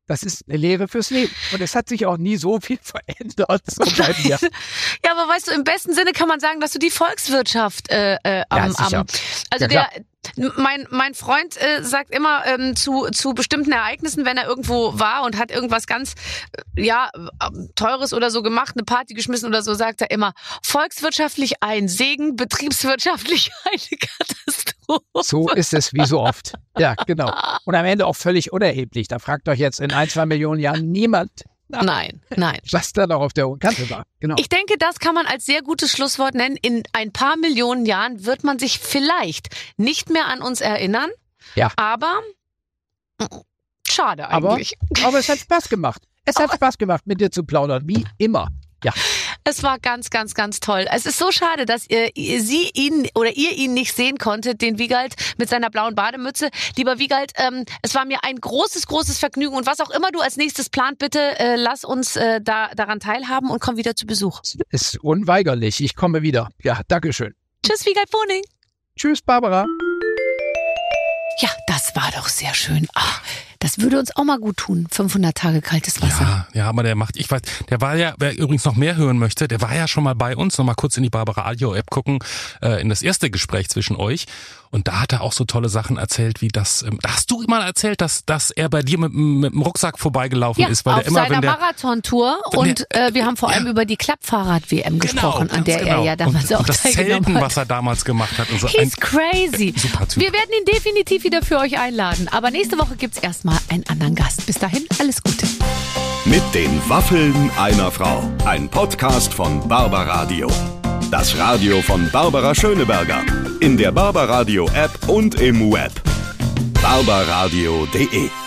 Das ist eine Lehre fürs Leben. Und es hat sich auch nie so viel verändert. So bei mir. Ja, aber weißt du, im besten Sinne kann man sagen, dass du die Volkswirtschaft äh, äh, am, Ja, sicher. am also Ja, der klar. mein mein Freund äh, sagt immer ähm, zu zu bestimmten Ereignissen, wenn er irgendwo war und hat irgendwas ganz äh, ja äh, Teures oder so gemacht, eine Party geschmissen oder so, sagt er immer volkswirtschaftlich ein Segen, betriebswirtschaftlich eine Katastrophe. So ist es wie so oft. Ja, genau. Und am Ende auch völlig unerheblich. Da fragt euch jetzt in ein, zwei Millionen Jahren niemand nach, Nein, nein. was da noch auf der hohen Kante war. Genau. Ich denke, das kann man als sehr gutes Schlusswort nennen. In ein paar Millionen Jahren wird man sich vielleicht nicht mehr an uns erinnern. Ja. Aber mm, schade aber, eigentlich. aber es hat Spaß gemacht. Es hat Spaß gemacht, mit dir zu plaudern, wie immer. Ja. Es war ganz, ganz, ganz toll. Es ist so schade, dass ihr, sie ihn oder ihr ihn nicht sehen konntet, den Wiegald mit seiner blauen Bademütze. Lieber Wiegald, ähm, es war mir ein großes, großes Vergnügen. Und was auch immer du als nächstes plant, bitte äh, lass uns äh, da, daran teilhaben und komm wieder zu Besuch. Ist unweigerlich. Ich komme wieder. Ja, Dankeschön. Tschüss, Wiegald Boning. Tschüss, Barbara. Ja, das war doch sehr schön. Ach, das würde uns auch mal gut tun. fünfhundert Tage kaltes Wasser. Ja, ja, aber der macht, ich weiß, der war ja, wer übrigens noch mehr hören möchte, der war ja schon mal bei uns, noch mal kurz in die Barbara Radio App gucken, äh, in das erste Gespräch zwischen euch. Und da hat er auch so tolle Sachen erzählt, wie das, ähm, da hast du mal erzählt, dass, dass er bei dir mit, mit dem Rucksack vorbeigelaufen ja, ist, weil auf der immer, seiner wenn der, Marathontour und äh, wir haben vor allem ja. über die Klappfahrrad-W M gesprochen, genau, an der ganz genau. er ja damals und, auch und das teilgenommen Zelten, hat. was er damals gemacht hat. Und so. He's Ein, crazy. Super Typ. Wir werden ihn definitiv wieder für euch einladen. Aber nächste Woche gibt's erstmal einen anderen Gast. Bis dahin, alles Gute. Mit den Waffeln einer Frau. Ein Podcast von Barbaradio. Das Radio von Barbara Schöneberger. In der Barbaradio App und im Web. barbaradio punkt de